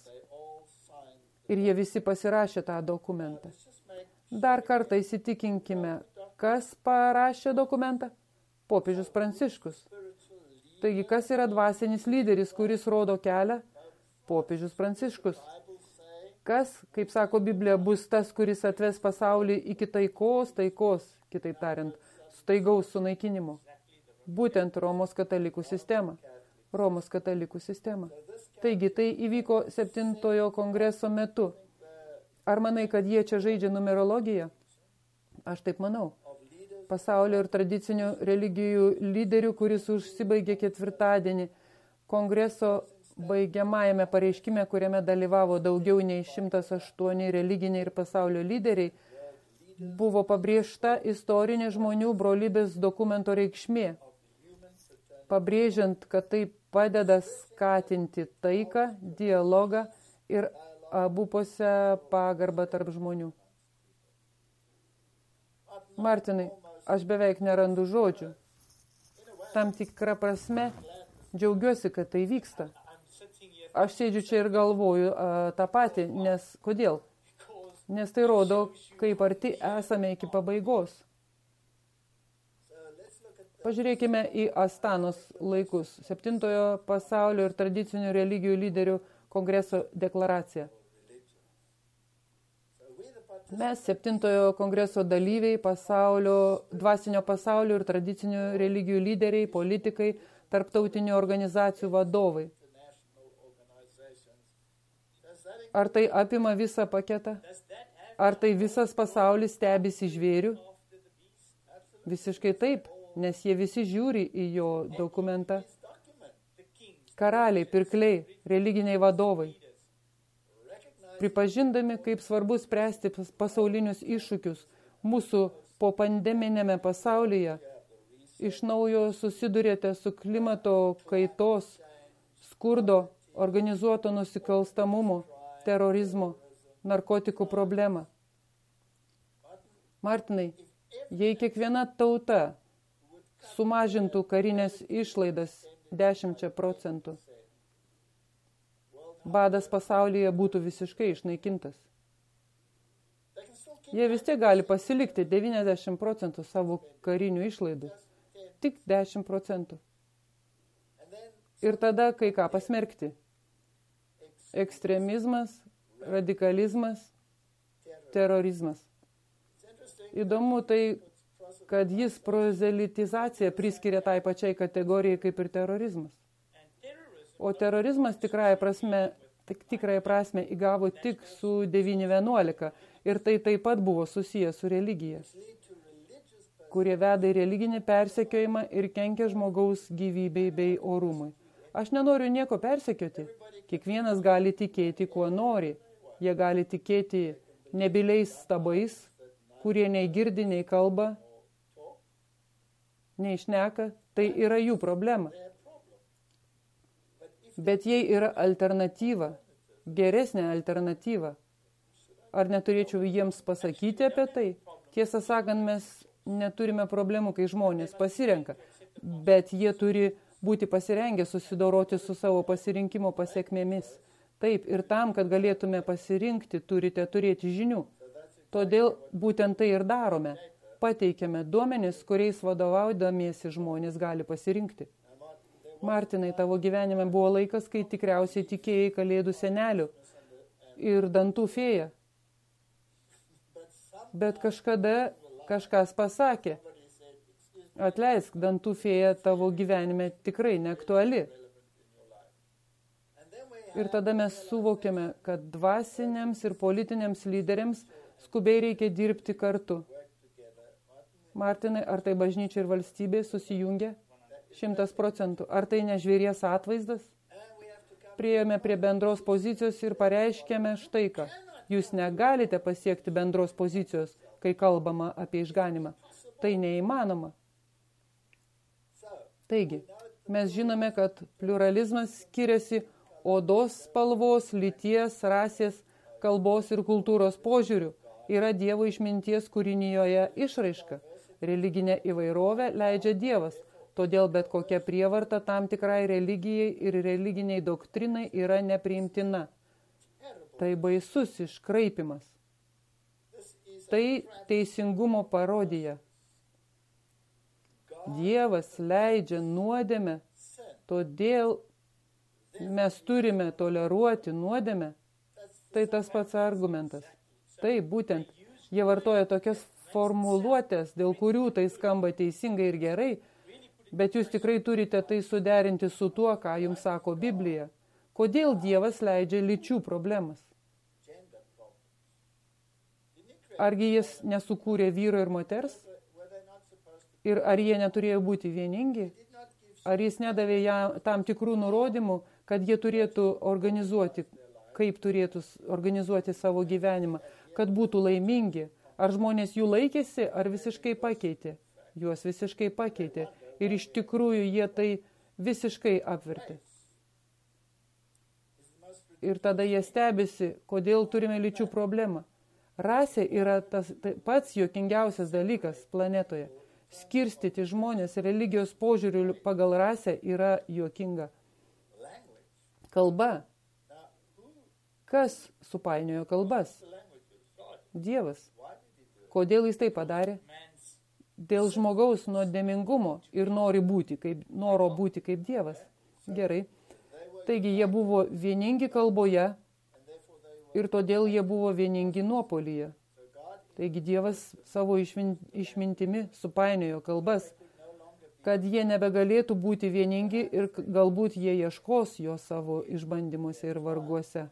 Ir jie visi pasirašė tą dokumentą. Dar kartą įsitikinkime, kas parašė dokumentą? Popiežius Pranciškus. Taigi, kas yra dvasinis lyderis, kuris rodo kelią? Popiežius Pranciškus. Kas, kaip sako Biblija, bus tas, kuris atves pasaulį iki taikos, taikos, kitaip tariant, staigaus sunaikinimo? Būtent Romos katalikų sistema. Romos katalikų sistema. Taigi, tai įvyko septintojo kongreso metu. Ar manai, kad jie čia žaidžia numerologiją? Aš taip manau. Pasaulio ir tradicinių religijų lyderių, kuris užsibaigė ketvirtadienį kongreso baigiamajame pareiškime, kuriame dalyvavo daugiau nei šimtas aštuoni religiniai ir pasaulio lyderiai, buvo pabrėžta istorinė žmonių brolybės dokumento reikšmė, pabrėžiant, kad tai padeda skatinti taiką, dialogą ir abupusę pagarbą tarp žmonių. Martinai, aš beveik nerandu žodžių. Tam tikra prasme džiaugiuosi, kad tai vyksta. Aš sėdžiu čia ir galvoju a, tą patį, nes kodėl? Nes tai rodo, kaip arti esame iki pabaigos. Pažiūrėkime į Astanos laikus, septintojo pasaulio ir tradicinių religijų lyderių kongreso deklaraciją. Mes, septintojo kongreso dalyviai, pasaulio, dvasinio pasaulio ir tradicinių religijų lyderiai, politikai, tarptautinių organizacijų vadovai. Ar tai apima visą paketą? Ar tai visas pasaulis stebisi žvėrių? Visiškai taip, nes jie visi žiūri į jo dokumentą. Karaliai, pirkliai, religiniai vadovai. Pripažindami, kaip svarbu spręsti pasaulinius iššūkius mūsų po pandeminėme pasaulyje, iš naujo susidurėte su klimato kaitos, skurdo, organizuoto nusikalstamumo, terorizmo, narkotikų problema. Martinai, jei kiekviena tauta sumažintų karinės išlaidas dešimčia procentų, badas pasaulyje būtų visiškai išnaikintas. Jie vis tiek gali pasilikti devyniasdešimt procentų savo karinių išlaidų. Tik dešimt procentų. Ir tada kai ką pasmerkti. Ekstremizmas, radikalizmas, terorizmas. Įdomu tai, kad jis prozelitizaciją priskiria tai pačiai kategorijai kaip ir terorizmas. O terorizmas tikrąją prasme, tik, tikrąją prasme įgavo tik su devyni vienuolika ir tai taip pat buvo susijęs su religija, kurie veda į religinį persekiojimą ir kenkia žmogaus gyvybei bei orumui. Aš nenoriu nieko persekioti. Kiekvienas gali tikėti, kuo nori. Jie gali tikėti nebyliais stabais, kurie nei girdi, nei kalba, nei šneka. Tai yra jų problema. Bet jei yra alternatyva, geresnė alternatyva, ar neturėčiau jiems pasakyti apie tai? Tiesą sakant, mes neturime problemų, kai žmonės pasirenka, bet jie turi būti pasirengę susidoroti su savo pasirinkimo pasiekmėmis. Taip, ir tam, kad galėtume pasirinkti, turite turėti žinių. Todėl būtent tai ir darome. Pateikiame duomenis, kuriais vadovaudamiesi žmonės gali pasirinkti. Martinai, tavo gyvenime buvo laikas, kai tikriausiai tikėjai kalėdų senelių ir dantų fėją. Bet kažkada kažkas pasakė, atleisk, dantų fėja tavo gyvenime tikrai neaktuali. Ir tada mes suvokėme, kad dvasiniams ir politiniams lyderiams skubiai reikia dirbti kartu. Martinai, ar tai bažnyčia ir valstybė susijungia? Šimtas procentų. Ar tai ne žvėries atvaizdas? Priėjome prie bendros pozicijos ir pareiškėme štai ką. Jūs negalite pasiekti bendros pozicijos, kai kalbama apie išganimą. Tai neįmanoma. Taigi, mes žinome, kad pluralizmas skiriasi odos spalvos, lyties, rasės, kalbos ir kultūros požiūrių. Yra Dievo išminties kūrinijoje išraiška. Religinė įvairovė leidžia Dievas. Todėl bet kokia prievarta tam tikrai religijai ir religiniai doktrinai yra nepriimtina. Tai baisus iškraipimas. Tai teisingumo parodija. Dievas leidžia nuodėmę, todėl mes turime toleruoti nuodėmę. Tai tas pats argumentas. Tai būtent, jie vartoja tokias formuluotės, dėl kurių tai skamba teisingai ir gerai, bet jūs tikrai turite tai suderinti su tuo, ką jums sako Biblija. Kodėl Dievas leidžia lyčių problemas? Argi jis nesukūrė vyro ir moters? Ir ar jie neturėjo būti vieningi? Ar jis nedavė jam tam tikrų nurodymų, kad jie turėtų organizuoti, kaip turėtų organizuoti savo gyvenimą, kad būtų laimingi? Ar žmonės jų laikėsi, ar visiškai pakeitė? Juos visiškai pakeitė. Ir iš tikrųjų jie tai visiškai apvertė. Ir tada jie stebisi, kodėl turime lyčių problemą. Rasė yra tas tai pats juokingiausias dalykas planetoje. Skirstyti žmonės religijos požiūrių pagal rasę yra juokinga. Kalba. Kas supainiojo kalbas? Dievas. Kodėl jis tai padarė? Dėl žmogaus nuodėmingumo ir nori būti kaip, noro būti kaip Dievas. Gerai. Taigi jie buvo vieningi kalboje ir todėl jie buvo vieningi nuopolyje. Taigi Dievas savo išmintimi supainiojo kalbas, kad jie nebegalėtų būti vieningi ir galbūt jie ieškos jo savo išbandymuose ir varguose.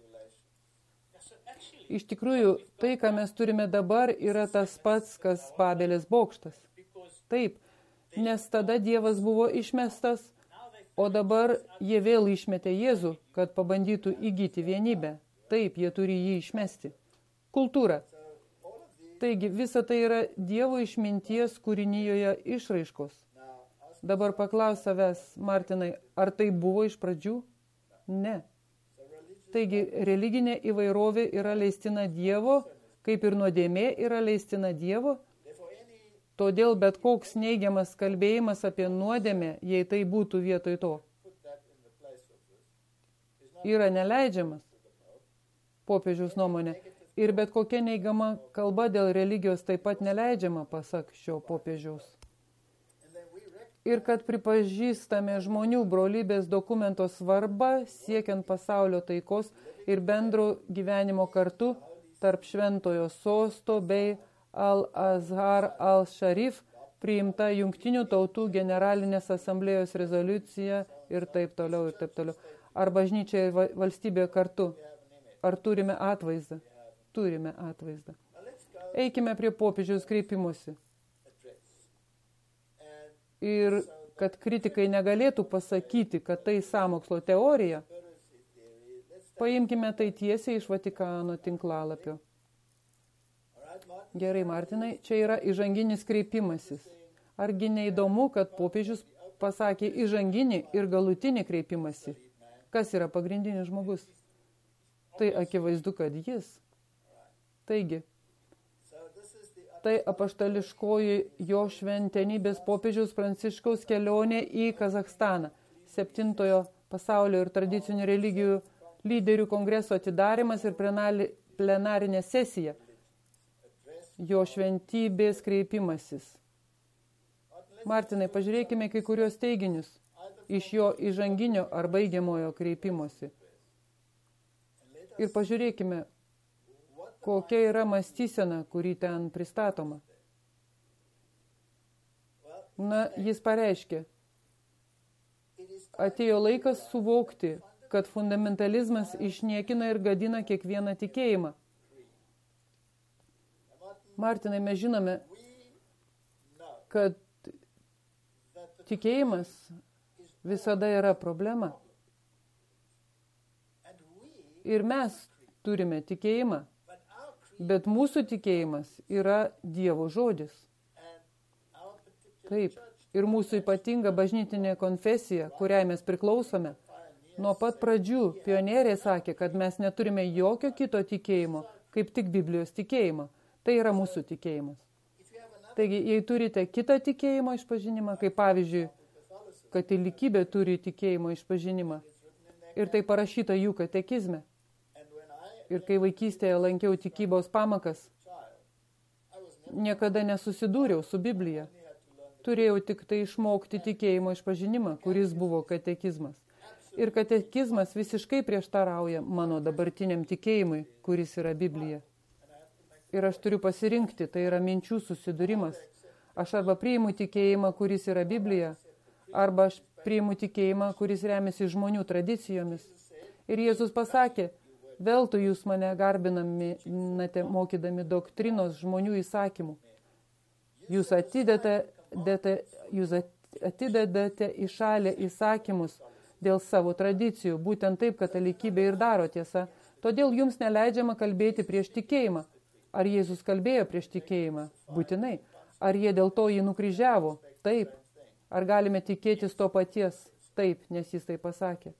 Iš tikrųjų, tai, ką mes turime dabar, yra tas pats, kas Babelės bokštas. Taip, nes tada Dievas buvo išmestas, o dabar jie vėl išmetė Jėzų, kad pabandytų įgyti vienybę. Taip, jie turi jį išmesti. Kultūra. Taigi, visa tai yra Dievo išminties kūrinijoje išraiškos. Dabar paklaus savęs, Martinai, ar tai buvo iš pradžių? Ne. Taigi, religinė įvairovė yra leistina Dievo, kaip ir nuodėmė yra leistina Dievo. Todėl bet koks neigiamas kalbėjimas apie nuodėmę, jei tai būtų vietoj to, yra neleidžiamas, popiežiaus nuomonė. Ir bet kokia neigiama kalba dėl religijos taip pat neleidžiama, pasak šio popiežiaus. Ir kad pripažįstame žmonių brolybės dokumento svarbą, siekiant pasaulio taikos ir bendro gyvenimo kartu tarp šventojo sosto bei Al-Azhar al-Sharif priimta Jungtinių tautų generalinės asamblėjos rezoliucija ir taip toliau ir taip toliau. Ar bažnyčia ir valstybė kartu? Ar turime atvaizdą? Turime atvaizdą. Eikime prie popiežiaus kreipimusi. ir kad kritikai negalėtų pasakyti, kad tai sąmokslo teorija, paimkime tai tiesiai iš Vatikano tinklalapio. Gerai, Martinai, čia yra įžanginis kreipimasis. Argi neįdomu, kad popiežius pasakė įžanginį ir galutinį kreipimąsi? Kas yra pagrindinis žmogus? Tai akivaizdu, kad jis. Taigi, tai apaštališkoji jo šventenybės popiežiaus Pranciškaus kelionė į Kazachstaną, septintojo pasaulio ir tradicinių religijų lyderių kongreso atidarimas ir plenarinė sesija, jo šventybės kreipimasis. Martinai, pažiūrėkime kai kurios teiginius iš jo įžanginio ar baigiamojo kreipimosi. Ir pažiūrėkime, kokia yra mąstysena, kuri ten pristatoma. Na, jis pareiškė, atėjo laikas suvokti, kad fundamentalizmas išniekina ir gadina kiekvieną tikėjimą. Martinai, mes žinome, kad tikėjimas visada yra problema. Ir mes turime tikėjimą, bet mūsų tikėjimas yra Dievo žodis. Taip, ir mūsų ypatinga bažnytinė konfesija, kuriai mes priklausome, nuo pat pradžių pionieriai sakė, kad mes neturime jokio kito tikėjimo, kaip tik Biblijos tikėjimo. Tai yra mūsų tikėjimas. Taigi, jei turite kitą tikėjimo išpažinimą, kaip pavyzdžiui, katalikybė turi tikėjimo išpažinimą, ir tai parašyta jų katekizme. Ir kai vaikystėje lankiau tikybos pamokas, niekada nesusidūriau su Biblija. Turėjau tik tai išmokti tikėjimo išpažinimą, kuris buvo katekizmas. Ir katekizmas visiškai prieštarauja mano dabartiniam tikėjimui, kuris yra Biblija. Ir aš turiu pasirinkti, tai yra minčių susidūrimas. Aš arba priimu tikėjimą, kuris yra Biblija, arba aš priimu tikėjimą, kuris remiasi žmonių tradicijomis. Ir Jėzus pasakė, veltui jūs mane garbinate, mokydami doktrinos žmonių įsakymų. Jūs atidedate, dete, jūs atidedate į šalį įsakymus dėl savo tradicijų. Būtent taip katalikybė ir daro, tiesa. Todėl jums neleidžiama kalbėti prieš tikėjimą. Ar Jėzus kalbėjo prieš tikėjimą? Būtinai. Ar jie dėl to jį nukryžiavo? Taip. Ar galime tikėtis to paties? Taip, nes jis tai pasakė.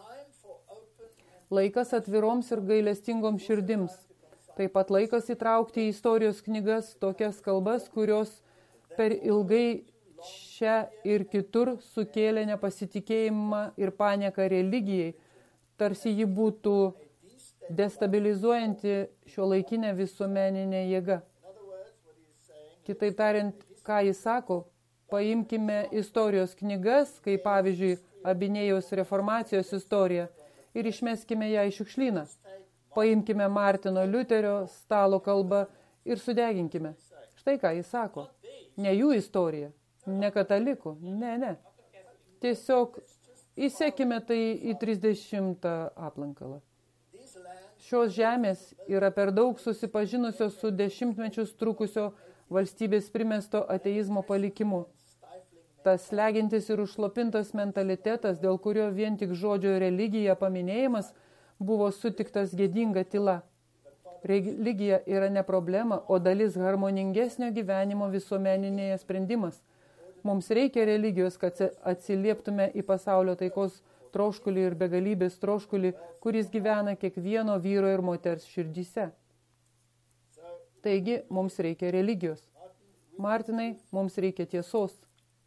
Laikas atviroms ir gailestingoms širdims. Taip pat laikas įtraukti į istorijos knygas tokias kalbas, kurios per ilgai čia ir kitur sukėlė nepasitikėjimą ir panieką religijai, tarsi ji būtų destabilizuojanti šiuolaikinę visuomeninę jėgą. Kitaip tariant, ką jis sako, paimkime istorijos knygas, kaip pavyzdžiui Abinėjaus reformacijos istoriją, ir išmeskime ją į šiukšlyną. Paimkime Martino Liuterio stalo kalbą ir sudeginkime. Štai ką jis sako. Ne jų istorija, ne katalikų, ne, ne. Tiesiog įsekime tai į trisdešimtą aplankalą. Šios žemės yra per daug susipažinusios su dešimtmečius trukusio valstybės primesto ateizmo palikimu. Tas slegintis ir užslopintas mentalitetas, dėl kurio vien tik žodžio religija paminėjimas, buvo sutiktas gėdinga tyla. Religija yra ne problema, o dalis harmoningesnio gyvenimo visuomeninėje sprendimas. Mums reikia religijos, kad atsilieptume į pasaulio taikos troškulį ir begalybės troškulį, kuris gyvena kiekvieno vyro ir moters širdyse. Taigi, mums reikia religijos. Martinai, mums reikia tiesos.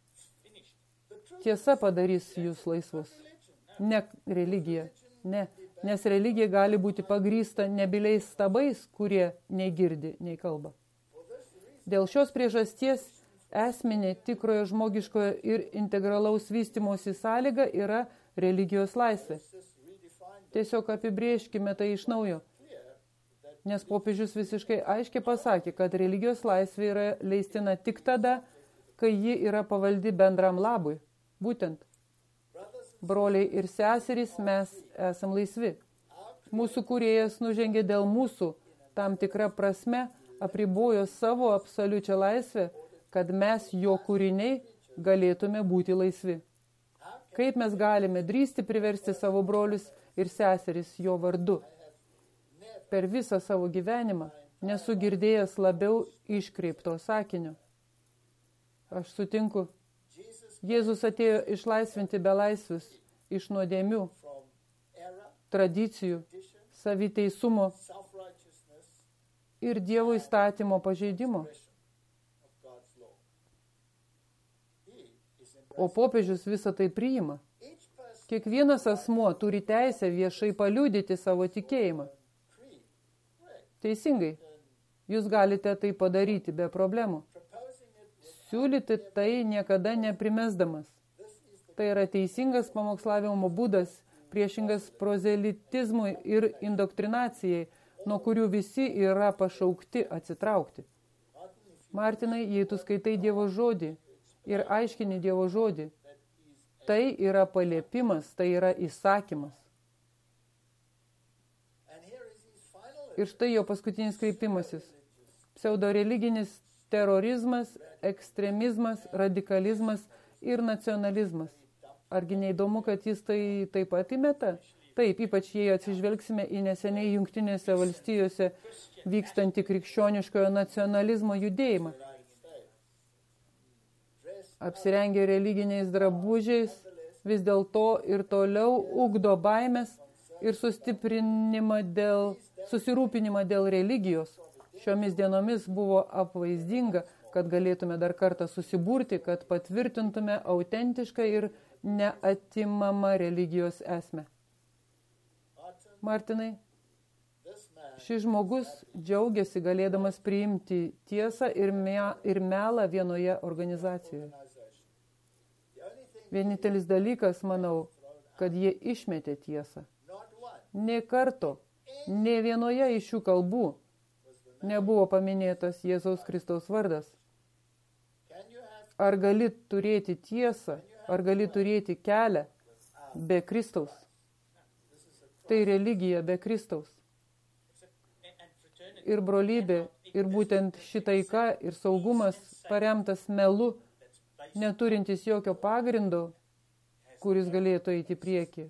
Tiesa padarys jūs laisvus. Ne religija. Ne. Nes religija gali būti pagrįsta nebyliais stabais, kurie nei girdi, nei kalba. Dėl šios priežasties esminė tikrojo žmogiškojo ir integralaus vystymosi sąlyga yra religijos laisvė. Tiesiog apibrėžkime tai iš naujo. Nes popiežius visiškai aiškiai pasakė, kad religijos laisvė yra leistina tik tada, kai ji yra pavaldi bendram labui. Būtent, broliai ir seserys, mes esam laisvi. Mūsų kūrėjas nužengė dėl mūsų, tam tikra prasme apribojo savo absoliučią laisvę, kad mes, jo kūriniai, galėtume būti laisvi. Kaip mes galime drįsti priversti savo brolius ir seseris jo vardu? Per visą savo gyvenimą nesu girdėjęs labiau iškreipto sakinio. Aš sutinku, Jėzus atėjo išlaisvinti belaisvius iš nuodėmių, tradicijų, saviteisumo ir Dievo įstatymo pažeidimo. O popiežius visą tai priima. Kiekvienas asmuo turi teisę viešai paliudyti savo tikėjimą. Teisingai, jūs galite tai padaryti be problemų. Siūlyti tai niekada neprimesdamas. Tai yra teisingas pamokslavimo būdas, priešingas prozelitizmui ir indoktrinacijai, nuo kurių visi yra pašaukti atsitraukti. Martinai, jei tu skaitai Dievo žodį ir aiškini Dievo žodį, tai yra paliepimas, tai yra įsakymas. Ir štai jo paskutinis kreipimasis. Pseudoreliginis terorizmas, ekstremizmas, radikalizmas ir nacionalizmas. Argi neįdomu, kad jis tai taip pat įmeta? Taip, ypač jei atsižvelgsime į neseniai Jungtinėse valstijose vykstantį krikščioniškojo nacionalizmo judėjimą. Apsirengę religiniais drabužiais, vis dėlto ir toliau ugdo baimės ir sustiprinimą dėl, susirūpinimą dėl religijos. Šiomis dienomis buvo apvaizdinga, kad galėtume dar kartą susiburti, kad patvirtintume autentišką ir neatimamą religijos esmę. Martinai, šis žmogus džiaugiasi galėdamas priimti tiesą ir, me, ir melą vienoje organizacijoje. Vienintelis dalykas, manau, kad jie išmetė tiesą. Nė karto, nė vienoje iš šių kalbų nebuvo paminėtas Jėzaus Kristaus vardas. Ar gali turėti tiesą, ar gali turėti kelią be Kristaus? Tai religija be Kristaus. Ir brolybė, ir būtent ši taika ir saugumas paremtas melu, neturintis jokio pagrindo, kuris galėtų eiti į priekį.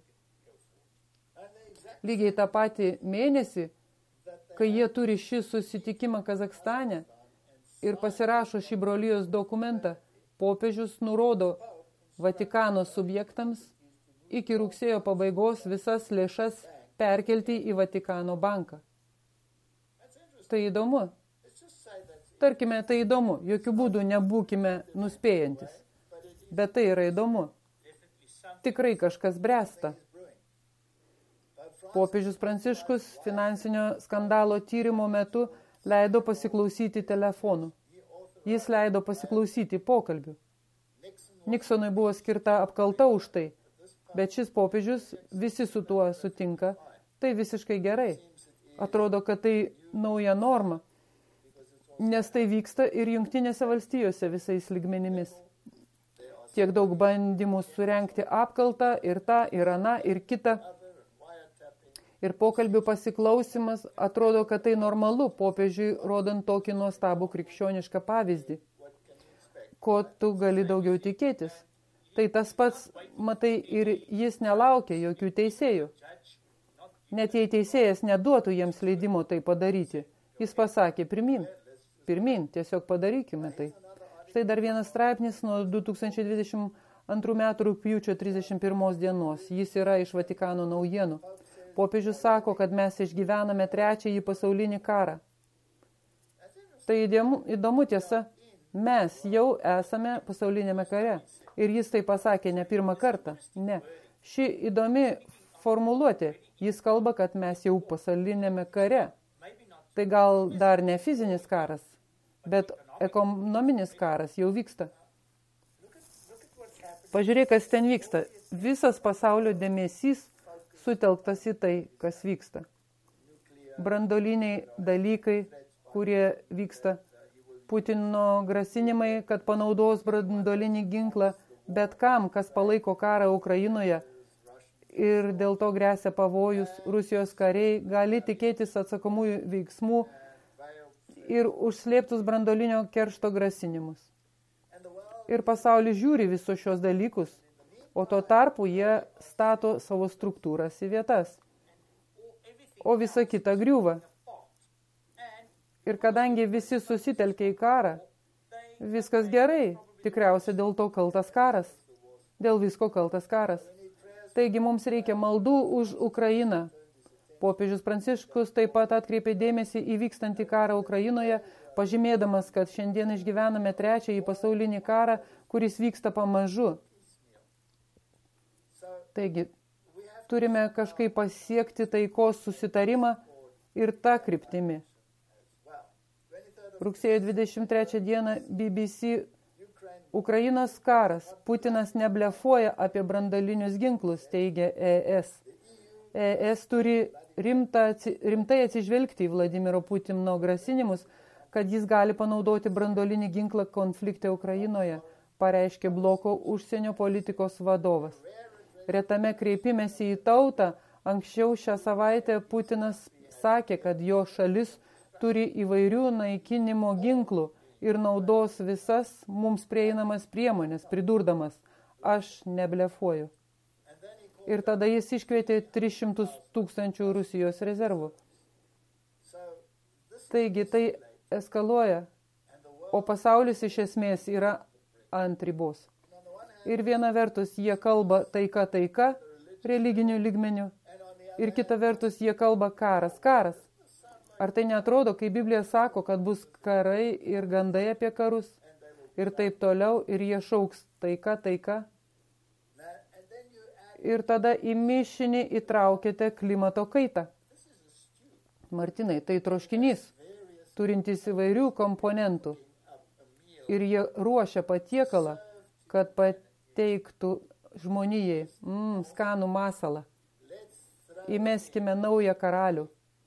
Lygiai tą patį mėnesį, kai jie turi šį susitikimą Kazakstane ir pasirašo šį brolijos dokumentą, popiežius nurodo Vatikano subjektams iki rugsėjo pabaigos visas lėšas perkelti į Vatikano banką. Tai įdomu. Tarkime, tai įdomu. Jokių būdų nebūkime nuspėjantis. Bet tai yra įdomu. Tikrai kažkas bręsta. Popiežius Pranciškus finansinio skandalo tyrimo metu leido pasiklausyti telefonų. Jis leido pasiklausyti pokalbių. Niksonui buvo skirta apkalta už tai, bet šis popiežius visi su tuo sutinka. Tai visiškai gerai. Atrodo, kad tai nauja norma, nes tai vyksta ir Jungtinėse valstijose visais lygmenimis. Tiek daug bandymų surengti apkaltą ir tą, ir aną, ir kitą. Ir pokalbių pasiklausimas atrodo, kad tai normalu popiežiui, rodant tokį nuostabų krikščionišką pavyzdį. Ko tu gali daugiau tikėtis? Tai tas pats, matai, ir jis nelaukia jokių teisėjų. Net jei teisėjas neduotų jiems leidimo tai padaryti, jis pasakė, pirmin, pirmin, tiesiog padarykime tai. Štai dar vienas straipsnis nuo du tūkstančiai dvidešimt antrų metų rugpjūčio trisdešimt pirmos dienos. Jis yra iš Vatikano naujienų. Popiežius sako, kad mes išgyvename trečiąjį pasaulinį karą. Tai įdomu, įdomu tiesa, mes jau esame pasaulinėme kare. Ir jis tai pasakė ne pirmą kartą. Ne. Ši įdomi formuluotė. Jis kalba, kad mes jau pasaulinėme kare. Tai gal dar ne fizinis karas, bet ekonominis karas jau vyksta. Pažiūrėk, kas ten vyksta. Visas pasaulio dėmesys sutelktas į tai, kas vyksta. Brandoliniai dalykai, kurie vyksta. Putino grasinimai, kad panaudos brandolinį ginklą bet kam, kas palaiko karą Ukrainoje ir dėl to gresia pavojus. Rusijos kariai gali tikėtis atsakomųjų veiksmų ir užslėptus brandolinio keršto grasinimus. Ir pasaulis žiūri visus šios dalykus, o tuo tarpu jie stato savo struktūras į vietas. O visa kita griūva. Ir kadangi visi susitelkia į karą, viskas gerai, tikriausiai dėl to kaltas karas. Dėl visko kaltas karas. Taigi mums reikia maldų už Ukrainą. Popiežius Pranciškus taip pat atkreipė dėmesį į vykstantį karą Ukrainoje, pažymėdamas, kad šiandien išgyvename trečiąjį pasaulinį karą, kuris vyksta pamažu. Taigi, turime kažkaip pasiekti taikos susitarimą ir tą kryptimį. Rugsėjo dvidešimt trečią dieną B B C Ukrainos karas. Putinas neblefuoja apie brandalinius ginklus, teigia E S. E S turi rimta, rimtai atsižvelgti į Vladimiro Putino grasinimus, kad jis gali panaudoti branduolinį ginklą konflikte Ukrainoje, pareiškė bloko užsienio politikos vadovas. Retame kreipimėsi į tautą, anksčiau šią savaitę Putinas sakė, kad jo šalis turi įvairių naikinimo ginklų ir naudos visas mums prieinamas priemonės, pridurdamas, aš neblefuoju. Ir tada jis iškvietė tris šimtus tūkstančių Rusijos rezervų. Taigi tai eskaluoja, o pasaulis iš esmės yra ant ribos. Ir viena vertus jie kalba taika taika religinių lygmenių, ir kita vertus jie kalba karas karas. Ar tai neatrodo, kai Biblija sako, kad bus karai ir gandai apie karus, ir taip toliau, ir jie šauks taika taika? Ir tada į mišinį įtraukėte klimato kaitą. Martinai, tai troškinys, turintis įvairių komponentų. Ir jie ruošia patiekalą, kad pateiktų žmonijai mm, skanų masalą. Įmeskime naują karalių.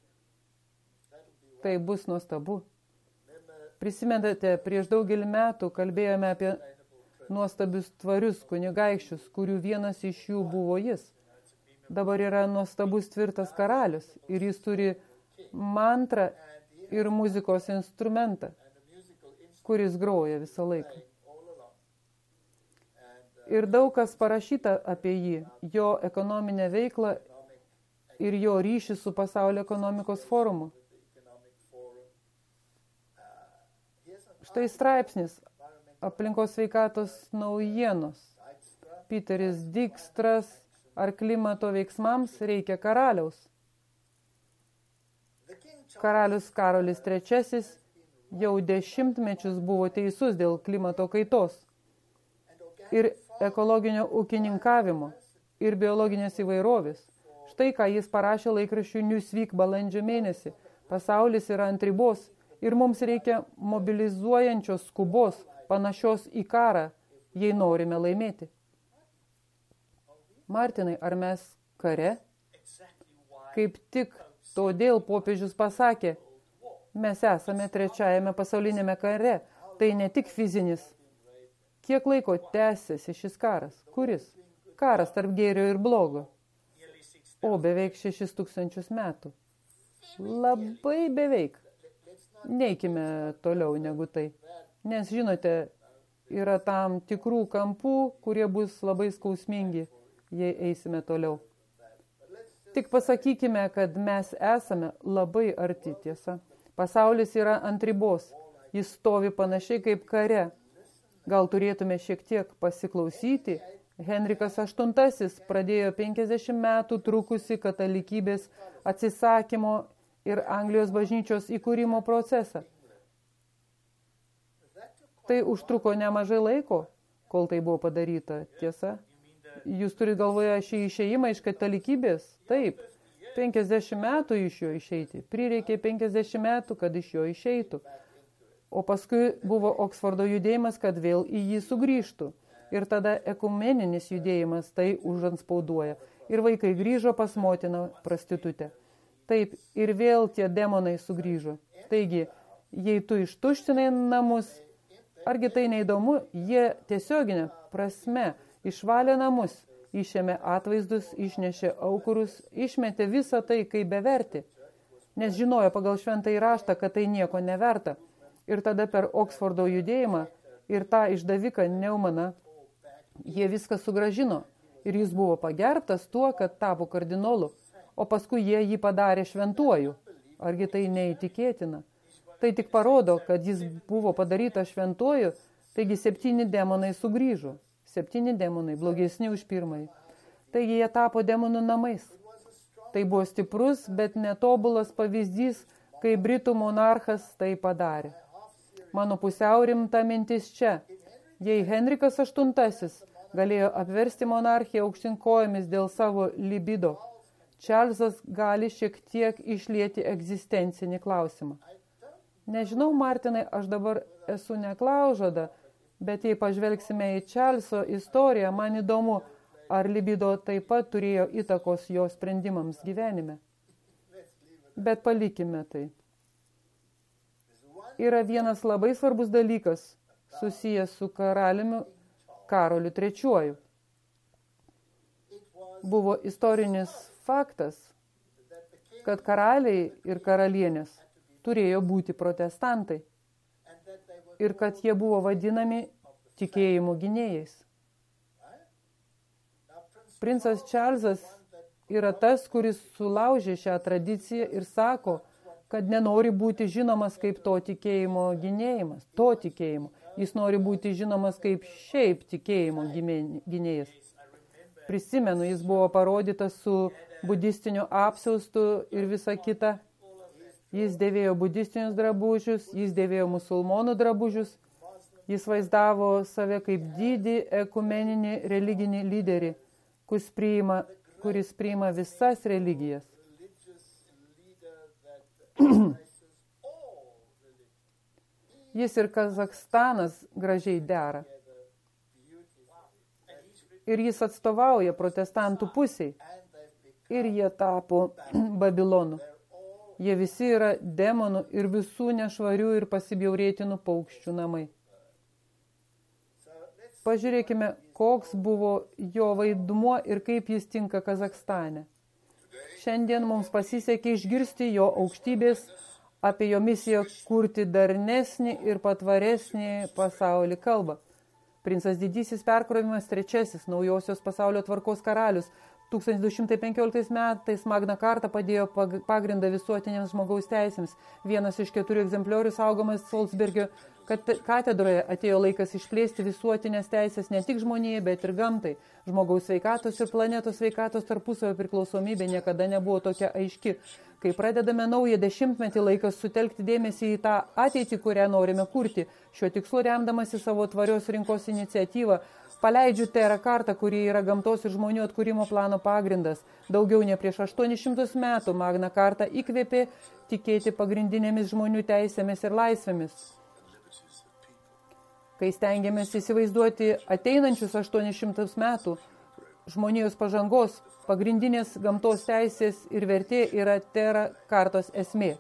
Tai bus nuostabu. Prisimenate, prieš daugelį metų kalbėjome apie nuostabius tvarius kunigaikščius, kurių vienas iš jų buvo jis. Dabar yra nuostabus tvirtas karalius ir jis turi mantrą ir muzikos instrumentą, kuris groja visą laiką. Ir daug kas parašyta apie jį, jo ekonominę veiklą ir jo ryšį su pasaulio ekonomikos forumu. Štai straipsnis aplinkos sveikatos naujienos. Peteris Dijkstras, ar klimato veiksmams reikia karaliaus. Karalius Karolis trečiasis jau dešimtmečius buvo teisus dėl klimato kaitos ir ekologinio ūkininkavimo ir biologinės įvairovės. Štai ką jis parašė laikraščiui Newsweek balandžio mėnesį. Pasaulis yra ant ribos. Ir mums reikia mobilizuojančios skubos, panašios į karą, jei norime laimėti. Martinai, ar mes kare? Kaip tik todėl popiežius pasakė, mes esame trečiajame pasaulinėme kare. Tai ne tik fizinis. Kiek laiko tęsiasi šis karas? Kuris? Karas tarp gėrio ir blogo. O, beveik šešis tūkstančius metų. Labai beveik. Neikime toliau negu tai. Nes, žinote, yra tam tikrų kampų, kurie bus labai skausmingi, jei eisime toliau. Tik pasakykime, kad mes esame labai arti, tiesa. Pasaulis yra ant ribos. Jis stovi panašiai kaip kare. Gal turėtume šiek tiek pasiklausyti? Henrikas aštuntasis pradėjo penkiasdešimt metų trukusi katalikybės atsisakymo ir Anglijos bažnyčios įkūrimo procesą. Tai užtruko nemažai laiko, kol tai buvo padaryta, tiesa. Jūs turite galvoje šį išėjimą iš katalikybės? Taip, penkiasdešimt metų iš jo išeiti. Prireikė penkiasdešimt metų, kad iš jo išeitų. O paskui buvo Oksfordo judėjimas, kad vėl į jį sugrįžtų. Ir tada ekumeninis judėjimas tai užanspauduoja. Ir vaikai grįžo pas motiną prostitutę. Taip, ir vėl tie demonai sugrįžo. Taigi, jei tu ištuštinai namus, argi tai neįdomu, jie tiesioginė prasme išvalė namus, išėmė atvaizdus, išnešė aukurus, išmetė visą tai, kaip beverti, nes žinojo pagal šventąjį raštą, kad tai nieko neverta. Ir tada per Oksfordo judėjimą ir tą išdaviką Neumaną, jie viską sugražino ir jis buvo pagerbtas tuo, kad tapo kardinolu, o paskui jie jį padarė šventuoju. Argi tai neįtikėtina? Tai tik parodo, kad jis buvo padarytas šventuoju, taigi septyni demonai sugrįžo. Septyni demonai, blogesni už pirmąjį. Taigi jie tapo demonų namais. Tai buvo stiprus, bet netobulas pavyzdys, kai Britų monarchas tai padarė. Mano pusiau rimta mintis čia. Jei Henrikas aštuntasis galėjo apversti monarchiją aukštyn kojomis dėl savo libido, Čarlzas gali šiek tiek išlieti egzistencinį klausimą. Nežinau, Martinai, aš dabar esu neklaužada, bet jei pažvelgsime į Čarlzo istoriją, man įdomu, ar libido taip pat turėjo įtakos jo sprendimams gyvenime. Bet palikime tai. Yra vienas labai svarbus dalykas susijęs su karaliumi Karoliu trečiuoju. Buvo istorinis faktas, kad karaliai ir karalienės turėjo būti protestantai ir kad jie buvo vadinami tikėjimo gynėjais. Princas Čarlzas yra tas, kuris sulaužė šią tradiciją ir sako, kad nenori būti žinomas kaip to tikėjimo gynėjimas, to tikėjimo. Jis nori būti žinomas kaip šiaip tikėjimo gynėjas. Prisimenu, jis buvo parodytas su budistiniu apsiaustu ir visa kita. Jis dėvėjo budistinius drabužius, jis dėvėjo musulmonų drabužius. Jis vaizdavo save kaip didį ekumeninį religinį lyderį, kuris priima, kuris priima visas religijas. Jis ir Kazakstanas gražiai dera. Ir jis atstovauja protestantų pusiai. Ir jie tapo Babilonu. Jie visi yra demonų ir visų nešvarių ir pasibjaurėtinų paukščių namai. Pažiūrėkime, koks buvo jo vaidmuo ir kaip jis tinka Kazakstane. Šiandien mums pasisekė išgirsti jo aukštybės apie jo misiją kurti darnesnį ir patvaresnį pasaulį kalbą. Princas didysis perkrovimas trečiasis, naujosios pasaulio tvarkos karalius, tūkstantis du šimtai penkioliktais metais Magna Carta padėjo pagrindą visuotinėms žmogaus teisėms. Vienas iš keturių egzempliorių saugomas Salzburgo katedroje. Atėjo laikas išplėsti visuotinės teisės ne tik žmonijai, bet ir gamtai. Žmogaus sveikatos ir planetos sveikatos tarpusavio priklausomybė niekada nebuvo tokia aiški. Kai pradedame naują dešimtmetį, laikas sutelkti dėmesį į tą ateitį, kurią norime kurti. Šiuo tikslu remdamasi savo tvarios rinkos iniciatyvą, paleidžiu Terra Carta, kuri yra gamtos ir žmonių atkūrimo plano pagrindas. Daugiau ne prieš aštuonis šimtus metų Magna Carta įkvėpė tikėti pagrindinėmis žmonių teisėmis ir laisvėmis. Kai stengiamės įsivaizduoti ateinančius aštuonis šimtus metų, žmonijos pažangos, pagrindinės gamtos teisės ir vertė yra Terra Cartos esmė.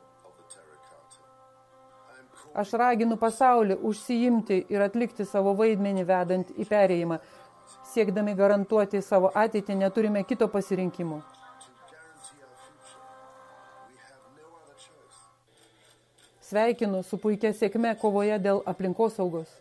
Aš raginu pasaulį užsiimti ir atlikti savo vaidmenį vedant į perėjimą. Siekdami garantuoti savo ateitį, neturime kito pasirinkimo. Sveikinu su puikia sėkme kovoje dėl aplinkosaugos.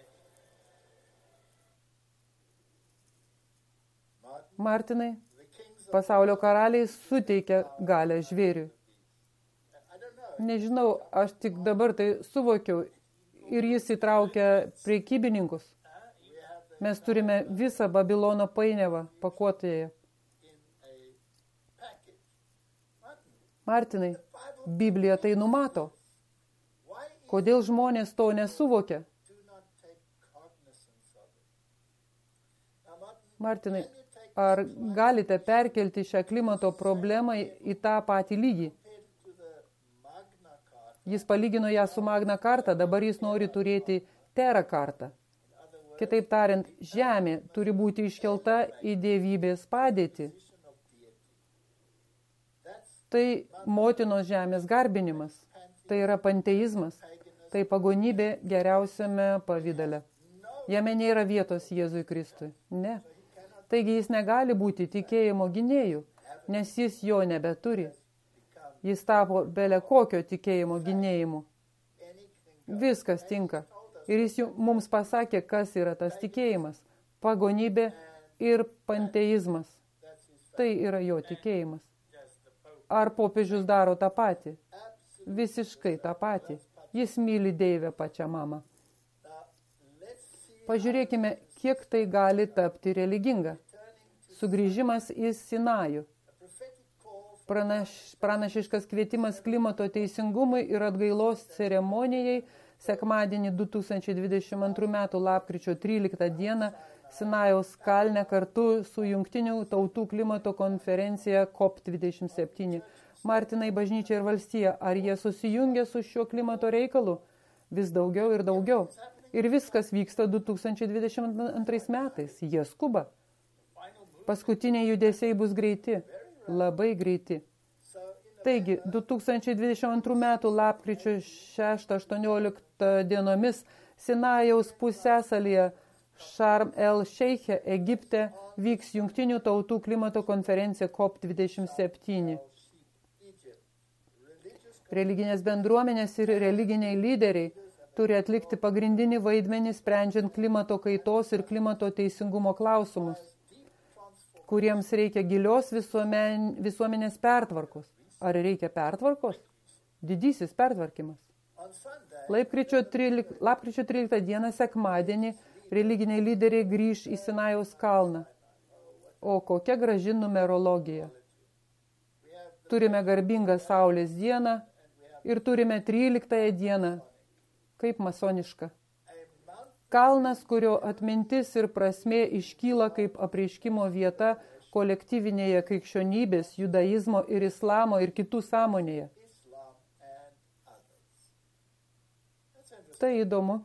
Martinai, pasaulio karaliai suteikia galią žvėriui. Nežinau, aš tik dabar tai suvokiau ir jis įtraukia prekybininkus. Mes turime visą Babilono painiavą pakuotėje. Martinai, Biblija tai numato. Kodėl žmonės to nesuvokia? Martinai, ar galite perkelti šią klimato problemą į tą patį lygį? Jis palygino ją su Magna Carta, dabar jis nori turėti Terra Carta. Kitaip tariant, žemė turi būti iškelta į dievybės padėtį. Tai motinos žemės garbinimas, tai yra panteizmas, tai pagonybė geriausiame pavydale. Jame nėra vietos Jėzui Kristui. Ne. Taigi jis negali būti tikėjimo gynėjų, nes jis jo nebeturi. Jis tapo bele kokio tikėjimo gynėjimu. Viskas tinka. Ir jis mums pasakė, kas yra tas tikėjimas. Pagonybė ir panteizmas. Tai yra jo tikėjimas. Ar popiežius daro tą patį? Visiškai tą patį. Jis myli Deivę pačią mamą. Pažiūrėkime, kiek tai gali tapti religinga. Sugrįžimas į Sinajų. Pranaš, pranašiškas kvietimas klimato teisingumui ir atgailos ceremonijai sekmadienį du tūkstančiai dvidešimt antrų metų lapkričio tryliktą dieną Sinajaus kalne kartu su Jungtinių tautų klimato konferencija COP dvidešimt septyni. Martinai, bažnyčia ir valstija, ar jie susijungia su šiuo klimato reikalu? Vis daugiau ir daugiau. Ir viskas vyksta du tūkstančiai dvidešimt antrais metais. Jie skuba. Paskutiniai judesiai bus greiti. Labai greiti. Taigi, du tūkstančiai dvidešimt antrų metų lapkričio šeštą aštuonioliktą dienomis Sinajaus pusiasalyje Šarm el Šeiche, Egipte, vyks Jungtinių tautų klimato konferencija COP dvidešimt septyni. Religinės bendruomenės ir religiniai lyderiai turi atlikti pagrindinį vaidmenį sprendžiant klimato kaitos ir klimato teisingumo klausimus, kuriems reikia gilios visuomen, visuomenės pertvarkos. Ar reikia pertvarkos? Didysis pertvarkymas. Lapkričio tryliktą dieną sekmadienį religiniai lyderiai grįš į Sinajaus kalną. O kokia graži numerologija. Turime garbingą Saulės dieną ir turime tryliktąją dieną, kaip masoniška. Kalnas, kurio atmintis ir prasmė iškyla kaip apreiškimo vieta kolektyvinėje krikščionybės, judaizmo ir islamo ir kitų sąmonėje. Tai įdomu.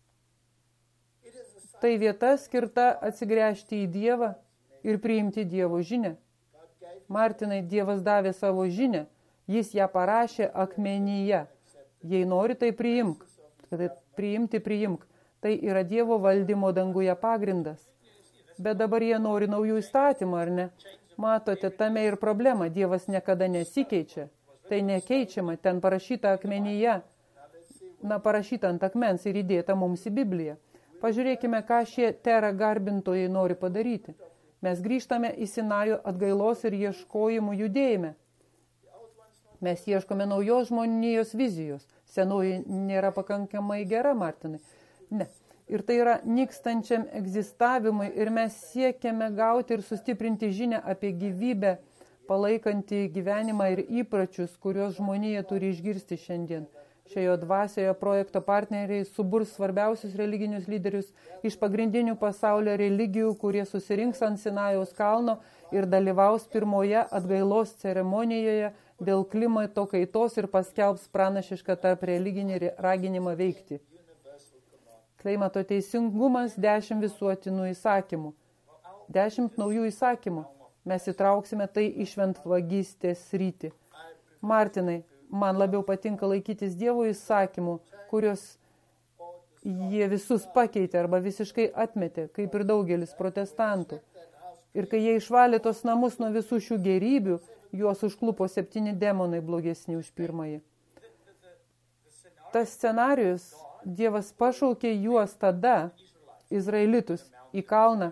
Tai vieta skirta atsigręžti į Dievą ir priimti Dievo žinią. Martinai, Dievas davė savo žinią, jis ją parašė akmenyje. Jei nori, tai priimk. Tai priimti, priimk. Tai yra Dievo valdymo danguje pagrindas. Bet dabar jie nori naujų įstatymų, ar ne? Matote, tame ir problema. Dievas niekada nesikeičia. Tai nekeičiama, ten parašyta akmenyje. Na, parašyta ant akmens ir įdėta mums į Bibliją. Pažiūrėkime, ką šie tera garbintojai nori padaryti. Mes grįžtame į Sinajų atgailos ir ieškojimų judėjime. Mes ieškome naujos žmonijos vizijos. Senoji nėra pakankamai gera, Martinai. Ne. Ir tai yra nykstančiam egzistavimui ir mes siekiame gauti ir sustiprinti žinią apie gyvybę, palaikantį gyvenimą ir įpračius, kuriuos žmonija turi išgirsti šiandien. Šioje dvasioje projekto partneriai suburs svarbiausius religinius lyderius iš pagrindinių pasaulio religijų, kurie susirinks ant Sinajaus kalno ir dalyvaus pirmoje atgailos ceremonijoje dėl klimato kaitos ir paskelbs pranašišką tarp religinį raginimą veikti. Klimato teisingumas, dešimt visuotinų įsakymų. Dešimt naujų įsakymų. Mes įtrauksime tai į šventvagystės sritį. Martinai, man labiau patinka laikytis Dievo įsakymų, kurios jie visus pakeitė arba visiškai atmetė, kaip ir daugelis protestantų. Ir kai jie išvalė tos namus nuo visų šių gerybių, juos užklupo septyni demonai blogesni už pirmąjį. Tas scenarijus, Dievas pašaukė juos tada, Izraelitus, į kalną,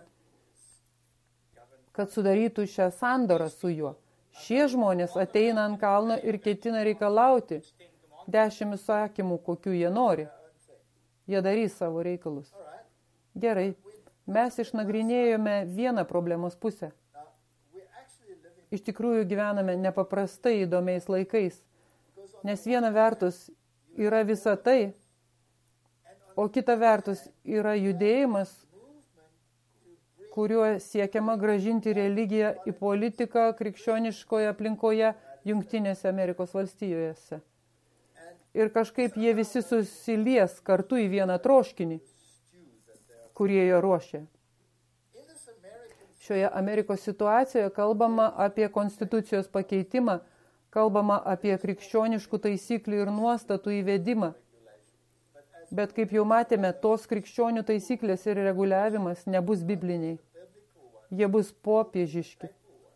kad sudarytų šią sandorą su juo. Šie žmonės ateina ant kalno ir ketina reikalauti dešimt įsakymų, kokių jie nori. Jie darys savo reikalus. Gerai, mes išnagrinėjome vieną problemos pusę. Iš tikrųjų gyvename nepaprastai įdomiais laikais, nes viena vertus yra visa tai, o kita vertus yra judėjimas, kuriuo siekiama gražinti religiją į politiką krikščioniškoje aplinkoje Jungtinėse Amerikos valstijose. Ir kažkaip jie visi susilies kartu į vieną troškinį, kurie jo ruošia. Šioje Amerikos situacijoje kalbama apie konstitucijos pakeitimą, kalbama apie krikščioniškų taisyklių ir nuostatų įvedimą. Bet kaip jau matėme, tos krikščionių taisyklės ir reguliavimas nebus bibliniai. Jie bus popiežiški.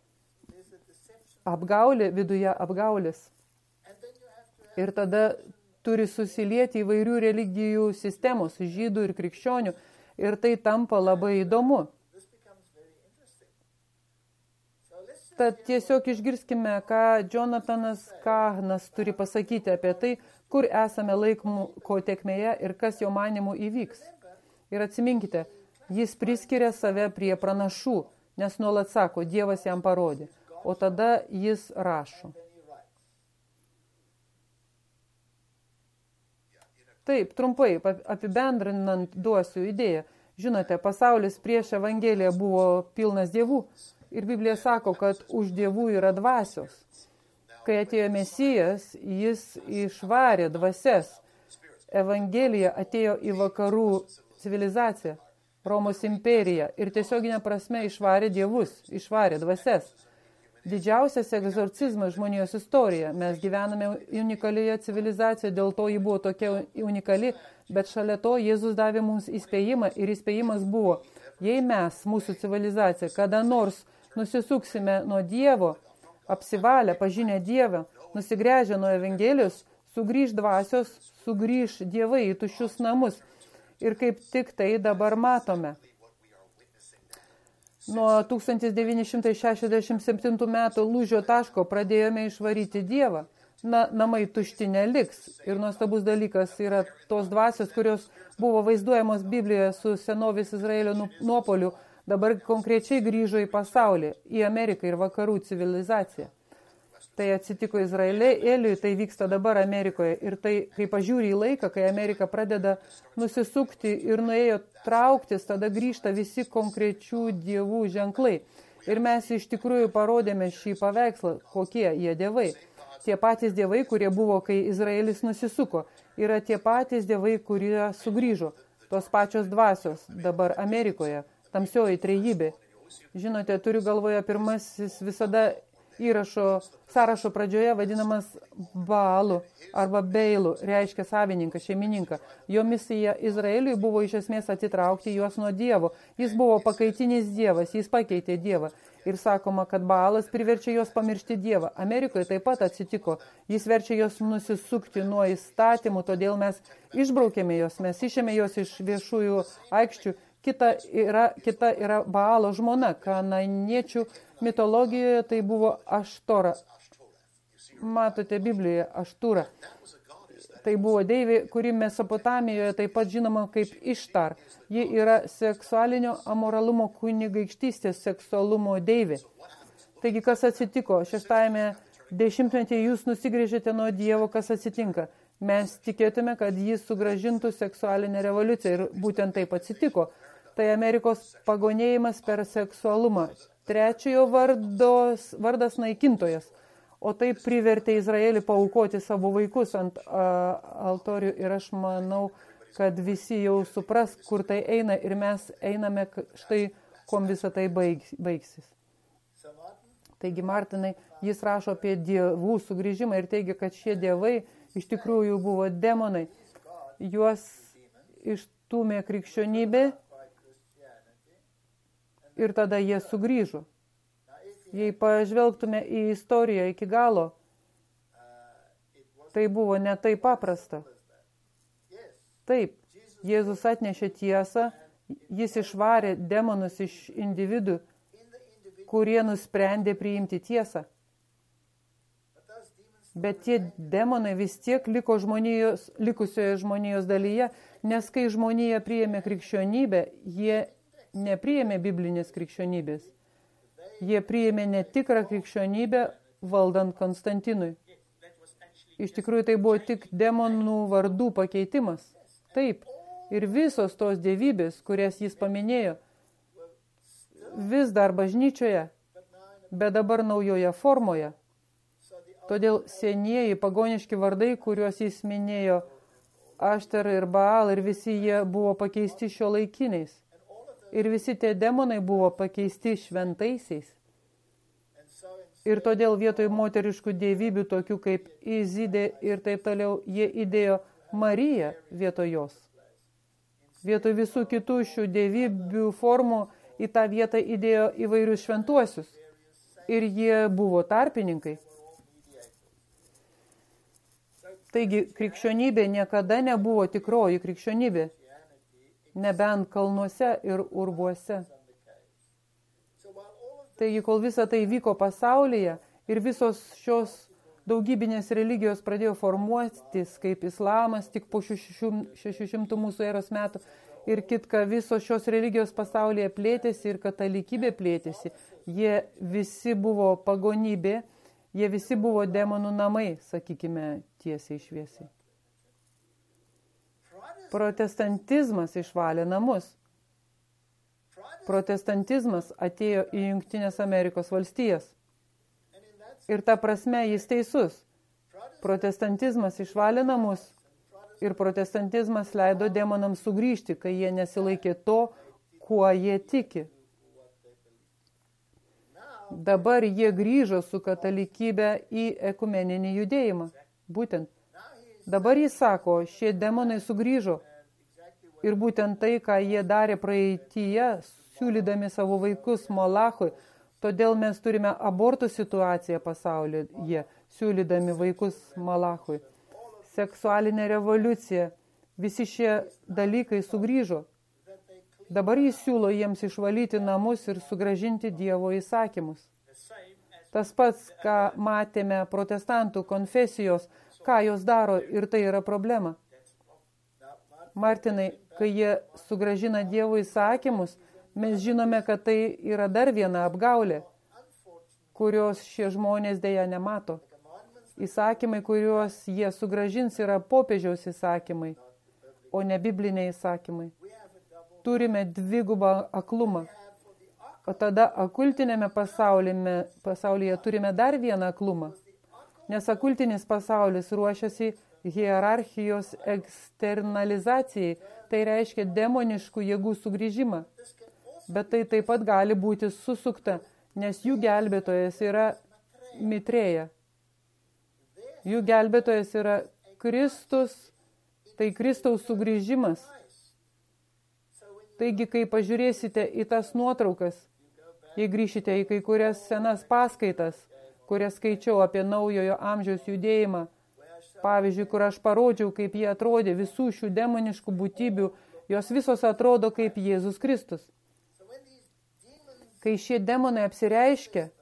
Apgaulė viduje apgaulės. Ir tada turi susilieti įvairių religijų sistemos, žydų ir krikščionių, ir tai tampa labai įdomu. Tad tiesiog išgirskime, ką Jonathanas Kahnas turi pasakyti apie tai, kur esame laiko tėkmėje ir kas jo manimų įvyks. Ir atsiminkite, jis priskiria save prie pranašų, nes nuolat sako, Dievas jam parodė. O tada jis rašo. Taip, trumpai, apibendrinant duosiu idėją. Žinote, pasaulis prieš Evangeliją buvo pilnas dievų. Ir Biblija sako, kad už dievų yra dvasios. Kai atėjo Mesijas, jis išvarė dvasias. Evangelija atėjo į vakarų civilizaciją, Romos imperiją ir tiesioginė prasme išvarė dievus, išvarė dvasias. Didžiausias egzorcizmas žmonijos istorija. Mes gyvename unikalioje civilizacijoje, dėl to ji buvo tokia unikali, bet šalia to Jėzus davė mums įspėjimą ir įspėjimas buvo, jei mes, mūsų civilizacija, kada nors nusisuksime nuo Dievo, apsivalę, pažinę Dievą, nusigręžę nuo Evangelijos, sugrįž dvasios, sugrįž dievai į tuščius namus. Ir kaip tik tai dabar matome. Nuo tūkstantis devyni šimtai šešiasdešimt septintų metų lūžio taško pradėjome išvaryti Dievą. Na, namai tušti neliks. Ir nuostabus dalykas yra tos dvasios, kurios buvo vaizduojamos Biblijoje su senovės Izraelio nuopoliu, dabar konkrečiai grįžo į pasaulį, į Ameriką ir vakarų civilizaciją. Tai atsitiko Izraeliui, tai vyksta dabar Amerikoje. Ir tai, kai pažiūri į laiką, kai Amerika pradeda nusisukti ir nuėjo trauktis, tada grįžta visi konkrečių dievų ženklai. Ir mes iš tikrųjų parodėme šį paveikslą, kokie jie dievai. Tie patys dievai, kurie buvo, kai Izraelis nusisuko, yra tie patys dievai, kurie sugrįžo. Tos pačios dvasios dabar Amerikoje, tamsioji trejybė. Žinote, turiu galvoje pirmasis visada įrašo sąrašo pradžioje vadinamas Baalu arba Beilu, reiškia savininką, šeimininką. Jo misija Izraeliui buvo iš esmės atitraukti juos nuo Dievo. Jis buvo pakaitinis dievas, jis pakeitė Dievą. Ir sakoma, kad Baalas priverčia juos pamiršti Dievą. Amerikoje taip pat atsitiko. Jis verčia juos nusisukti nuo įstatymų, todėl mes išbraukėme juos, mes išėmė juos iš viešųjų aikščių. Kita yra, kita yra Baalo žmona, kananiečių mitologijoje tai buvo Aštora. Matote Biblijoje Aštūrą. Tai buvo deivė, kuri Mesopotamijoje taip pat žinoma kaip Ištar. Ji yra seksualinio amoralumo kunigaikštystės seksualumo deivė. Taigi, kas atsitiko? Šeštajame dešimtmetyje jūs nusigrėžėte nuo Dievo, kas atsitinka? Mes tikėtume, kad jis sugrąžintų seksualinę revoliuciją ir būtent taip atsitiko. Tai Amerikos pagonėjimas per seksualumą. Trečiojo vardos, vardas naikintojas. O tai privertė Izraelį paaukoti savo vaikus ant a, altorių. Ir aš manau, kad visi jau supras, kur tai eina. Ir mes einame štai, kom visą tai baigs, baigsis. Taigi, Martinai, jis rašo apie dievų sugrįžimą ir teigia, kad šie dievai iš tikrųjų buvo demonai. Juos išstūmė krikščionybė ir tada jie sugrįžo. Jei pažvelgtume į istoriją iki galo, tai buvo ne taip paprasta. Taip, Jėzus atnešė tiesą, jis išvarė demonus iš individų, kurie nusprendė priimti tiesą. Bet tie demonai vis tiek liko žmonijos, likusioje žmonijos dalyje, nes kai žmonija priėmė krikščionybę, jie nepriėmė biblinės krikščionybės. Jie priėmė netikrą krikščionybę valdant Konstantinui. Iš tikrųjų, tai buvo tik demonų vardų pakeitimas. Taip, ir visos tos dievybės, kurias jis paminėjo, vis dar bažnyčioje, bet dabar naujoje formoje. Todėl senieji pagoniški vardai, kuriuos jis minėjo, Aštar ir Baal, ir visi jie buvo pakeisti šiuolaikiniais. Ir visi tie demonai buvo pakeisti šventaisiais. Ir todėl vietoj moteriškų dievybių, tokių kaip Izidė ir taip toliau, jie įdėjo Mariją vietoj jos. Vietoj visų kitų šių dievybių formų į tą vietą įdėjo įvairius šventuosius. Ir jie buvo tarpininkai. Taigi, krikščionybė niekada nebuvo tikroji krikščionybė, nebent kalnuose ir urvuose. Taigi, kol visa tai vyko pasaulyje ir visos šios daugybinės religijos pradėjo formuotis kaip islamas tik po šešių šimtų mūsų eros metų ir kitka visos šios religijos pasaulyje plėtėsi ir katalikybė plėtėsi, jie visi buvo pagonybė, jie visi buvo demonų namai, sakykime tiesiai šviesiai. Protestantizmas išvalė namus. Protestantizmas atėjo į Jungtinės Amerikos valstijas. Ir ta prasme jis teisus. Protestantizmas išvalė namus ir protestantizmas leido demonams sugrįžti, kai jie nesilaikė to, kuo jie tiki. Dabar jie grįžo su katalikybė į ekumeninį judėjimą. Būtent. Dabar jis sako, šie demonai sugrįžo. Ir būtent tai, ką jie darė praeityje, siūlydami savo vaikus Molachui, todėl mes turime abortų situaciją pasaulyje, siūlydami vaikus Molachui. Seksualinė revoliucija, visi šie dalykai sugrįžo. Dabar jis siūlo jiems išvalyti namus ir sugrąžinti Dievo įsakymus. Tas pats, ką matėme protestantų konfesijos, ką jos daro ir tai yra problema. Martinai, kai jie sugrąžina Dievo įsakymus, mes žinome, kad tai yra dar viena apgaulė, kurios šie žmonės dėja nemato. Įsakymai, kuriuos jie sugrąžins, yra popiežiaus įsakymai, o ne bibliniai įsakymai. Turime dvigubą aklumą. O tada akultinėme pasaulyje, pasaulyje turime dar vieną aklumą. Nes akultinis pasaulis ruošiasi hierarchijos eksternalizacijai, tai reiškia demoniškų jėgų sugrįžimą. Bet tai taip pat gali būti susukta, nes jų gelbėtojas yra Mitrėja. Jų gelbėtojas yra Kristus, tai Kristaus sugrįžimas. Taigi, kai pažiūrėsite į tas nuotraukas, jei grįšite į kai kurias senas paskaitas, kurias skaičiau apie naujojo amžiaus judėjimą, pavyzdžiui, kur aš parodžiau, kaip jie atrodė visų šių demoniškų būtybių, jos visos atrodo kaip Jėzus Kristus. Kai šie demonai apsireiškia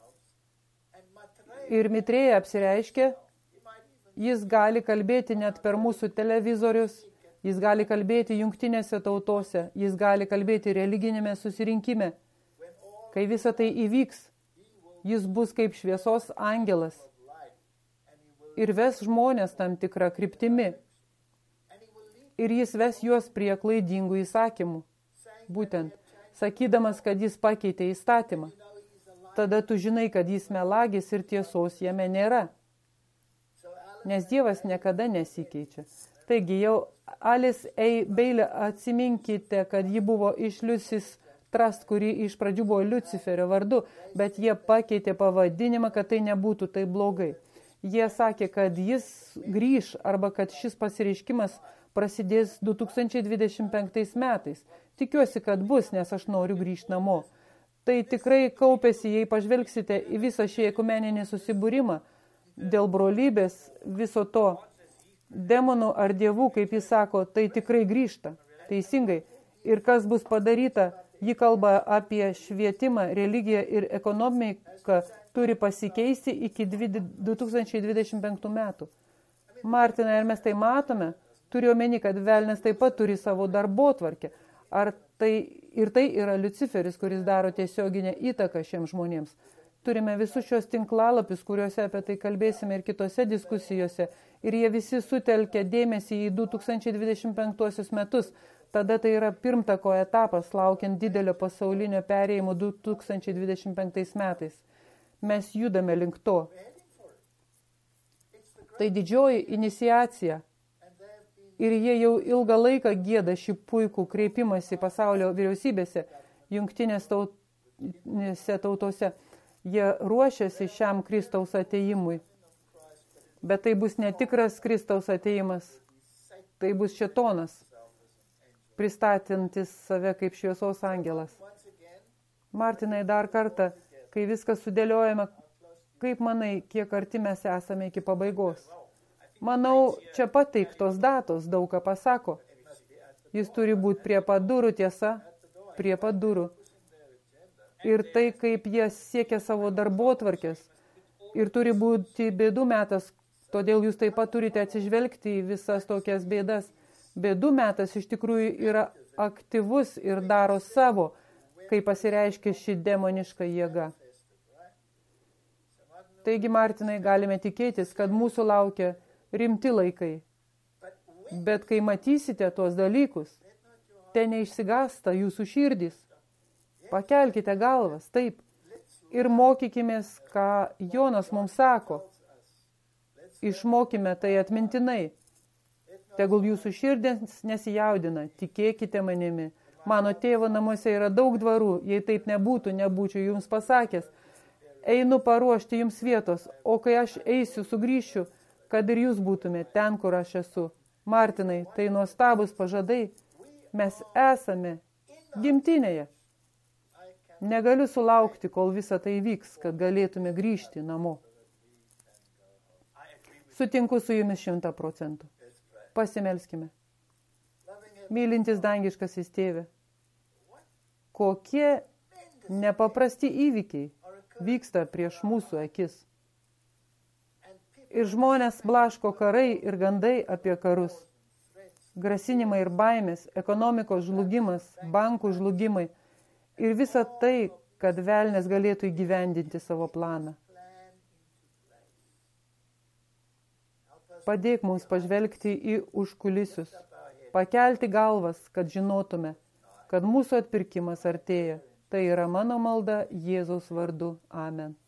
ir Mitrėja apsireiškia, jis gali kalbėti net per mūsų televizorius, jis gali kalbėti jungtinėse tautose, jis gali kalbėti religinėme susirinkime. Kai visa tai įvyks, jis bus kaip šviesos angelas ir ves žmonės tam tikrą kryptimi. Ir jis ves juos prie klaidingų įsakymų. Būtent, sakydamas, kad jis pakeitė įstatymą. Tada tu žinai, kad jis melagis ir tiesos jame nėra. Nes Dievas niekada nesikeičia. Taigi jau Alice A. Bailey, atsiminkite, kad ji buvo iš Lucis Trust, kuri iš pradžių buvo Liuciferio vardu, bet jie pakeitė pavadinimą, kad tai nebūtų tai blogai. Jie sakė, kad jis grįž arba kad šis pasireiškimas prasidės du tūkstančiai dvidešimt penktais metais. Tikiuosi, kad bus, nes aš noriu grįžti namo. Tai tikrai kaupėsi, jei pažvelgsite į visą šį ekumeninį susibūrimą dėl brolybės, viso to. Demonų ar dievų, kaip jis sako, tai tikrai grįžta. Teisingai. Ir kas bus padaryta, ji kalba apie švietimą, religiją ir ekonomiką, turi pasikeisti iki du tūkstančiai dvidešimt penktų metų. Martinai, ar mes tai matome? Turiu omeny, kad velnias taip pat turi savo darbotvarkę. Ar tai ir tai yra Liuciferis, kuris daro tiesioginę įtaką šiems žmonėms? Turime visus šios tinklalapius, kuriuose apie tai kalbėsime ir kitose diskusijose. Ir jie visi sutelkia dėmesį į du tūkstančiai dvidešimt penktuosius metus. Tada tai yra pirmtako etapas, laukiant didelio pasaulinio perėjimo du tūkstančiai dvidešimt penktais metais. Mes judame link to. Tai didžioji iniciacija. Ir jie jau ilgą laiką gieda šį puikų kreipimąsi pasaulio vyriausybėse, jungtinės tautose. Jie ruošiasi šiam Kristaus atėjimui. Bet tai bus netikras Kristaus atėjimas. Tai bus šėtonas, pristatantis save kaip šviesos angelas. Martinai, dar kartą, kai viskas sudėliojame, kaip manai, kiek arti mes esame iki pabaigos? Manau, čia pateiktos datos daug ką pasako. Jis turi būti prie pat durų, tiesa, prie pat durų. Ir tai, kaip jie siekia savo darbotvarkės. Ir turi būti bėdų metas, todėl jūs taip pat turite atsižvelgti į visas tokias bėdas. Bėdų metas iš tikrųjų yra aktyvus ir daro savo, kai pasireiškia ši demoniška jėga. Taigi, Martinai, galime tikėtis, kad mūsų laukia rimti laikai. Bet kai matysite tuos dalykus, te neišsigąsta jūsų širdys. Pakelkite galvas, taip, ir mokykimės, ką Jonas mums sako. Išmokime tai atmintinai. Tegul jūsų širdės nesijaudina, tikėkite manimi. Mano tėvo namuose yra daug dvarų, jei taip nebūtų, nebūčiau jums pasakęs. Einu paruošti jums vietos, o kai aš eisiu, sugrįšiu, kad ir jūs būtumėte ten, kur aš esu. Martinai, tai nuostabus pažadai. Mes esame gimtinėje. Negaliu sulaukti, kol visa tai vyks, kad galėtume grįžti namo. Sutinku su jumis šimtą procentų. Pasimelskime. Mylintis dangiškasis tėve, kokie nepaprasti įvykiai vyksta prieš mūsų akis. Ir žmonės blaško karai ir gandai apie karus. Grasinimai ir baimės, ekonomikos žlugimas, bankų žlugimai ir visa tai, kad velnias galėtų įgyvendinti savo planą. Padėk mums pažvelgti į užkulisius, pakelti galvas, kad žinotume, kad mūsų atpirkimas artėja. Tai yra mano malda Jėzaus vardu. Amen.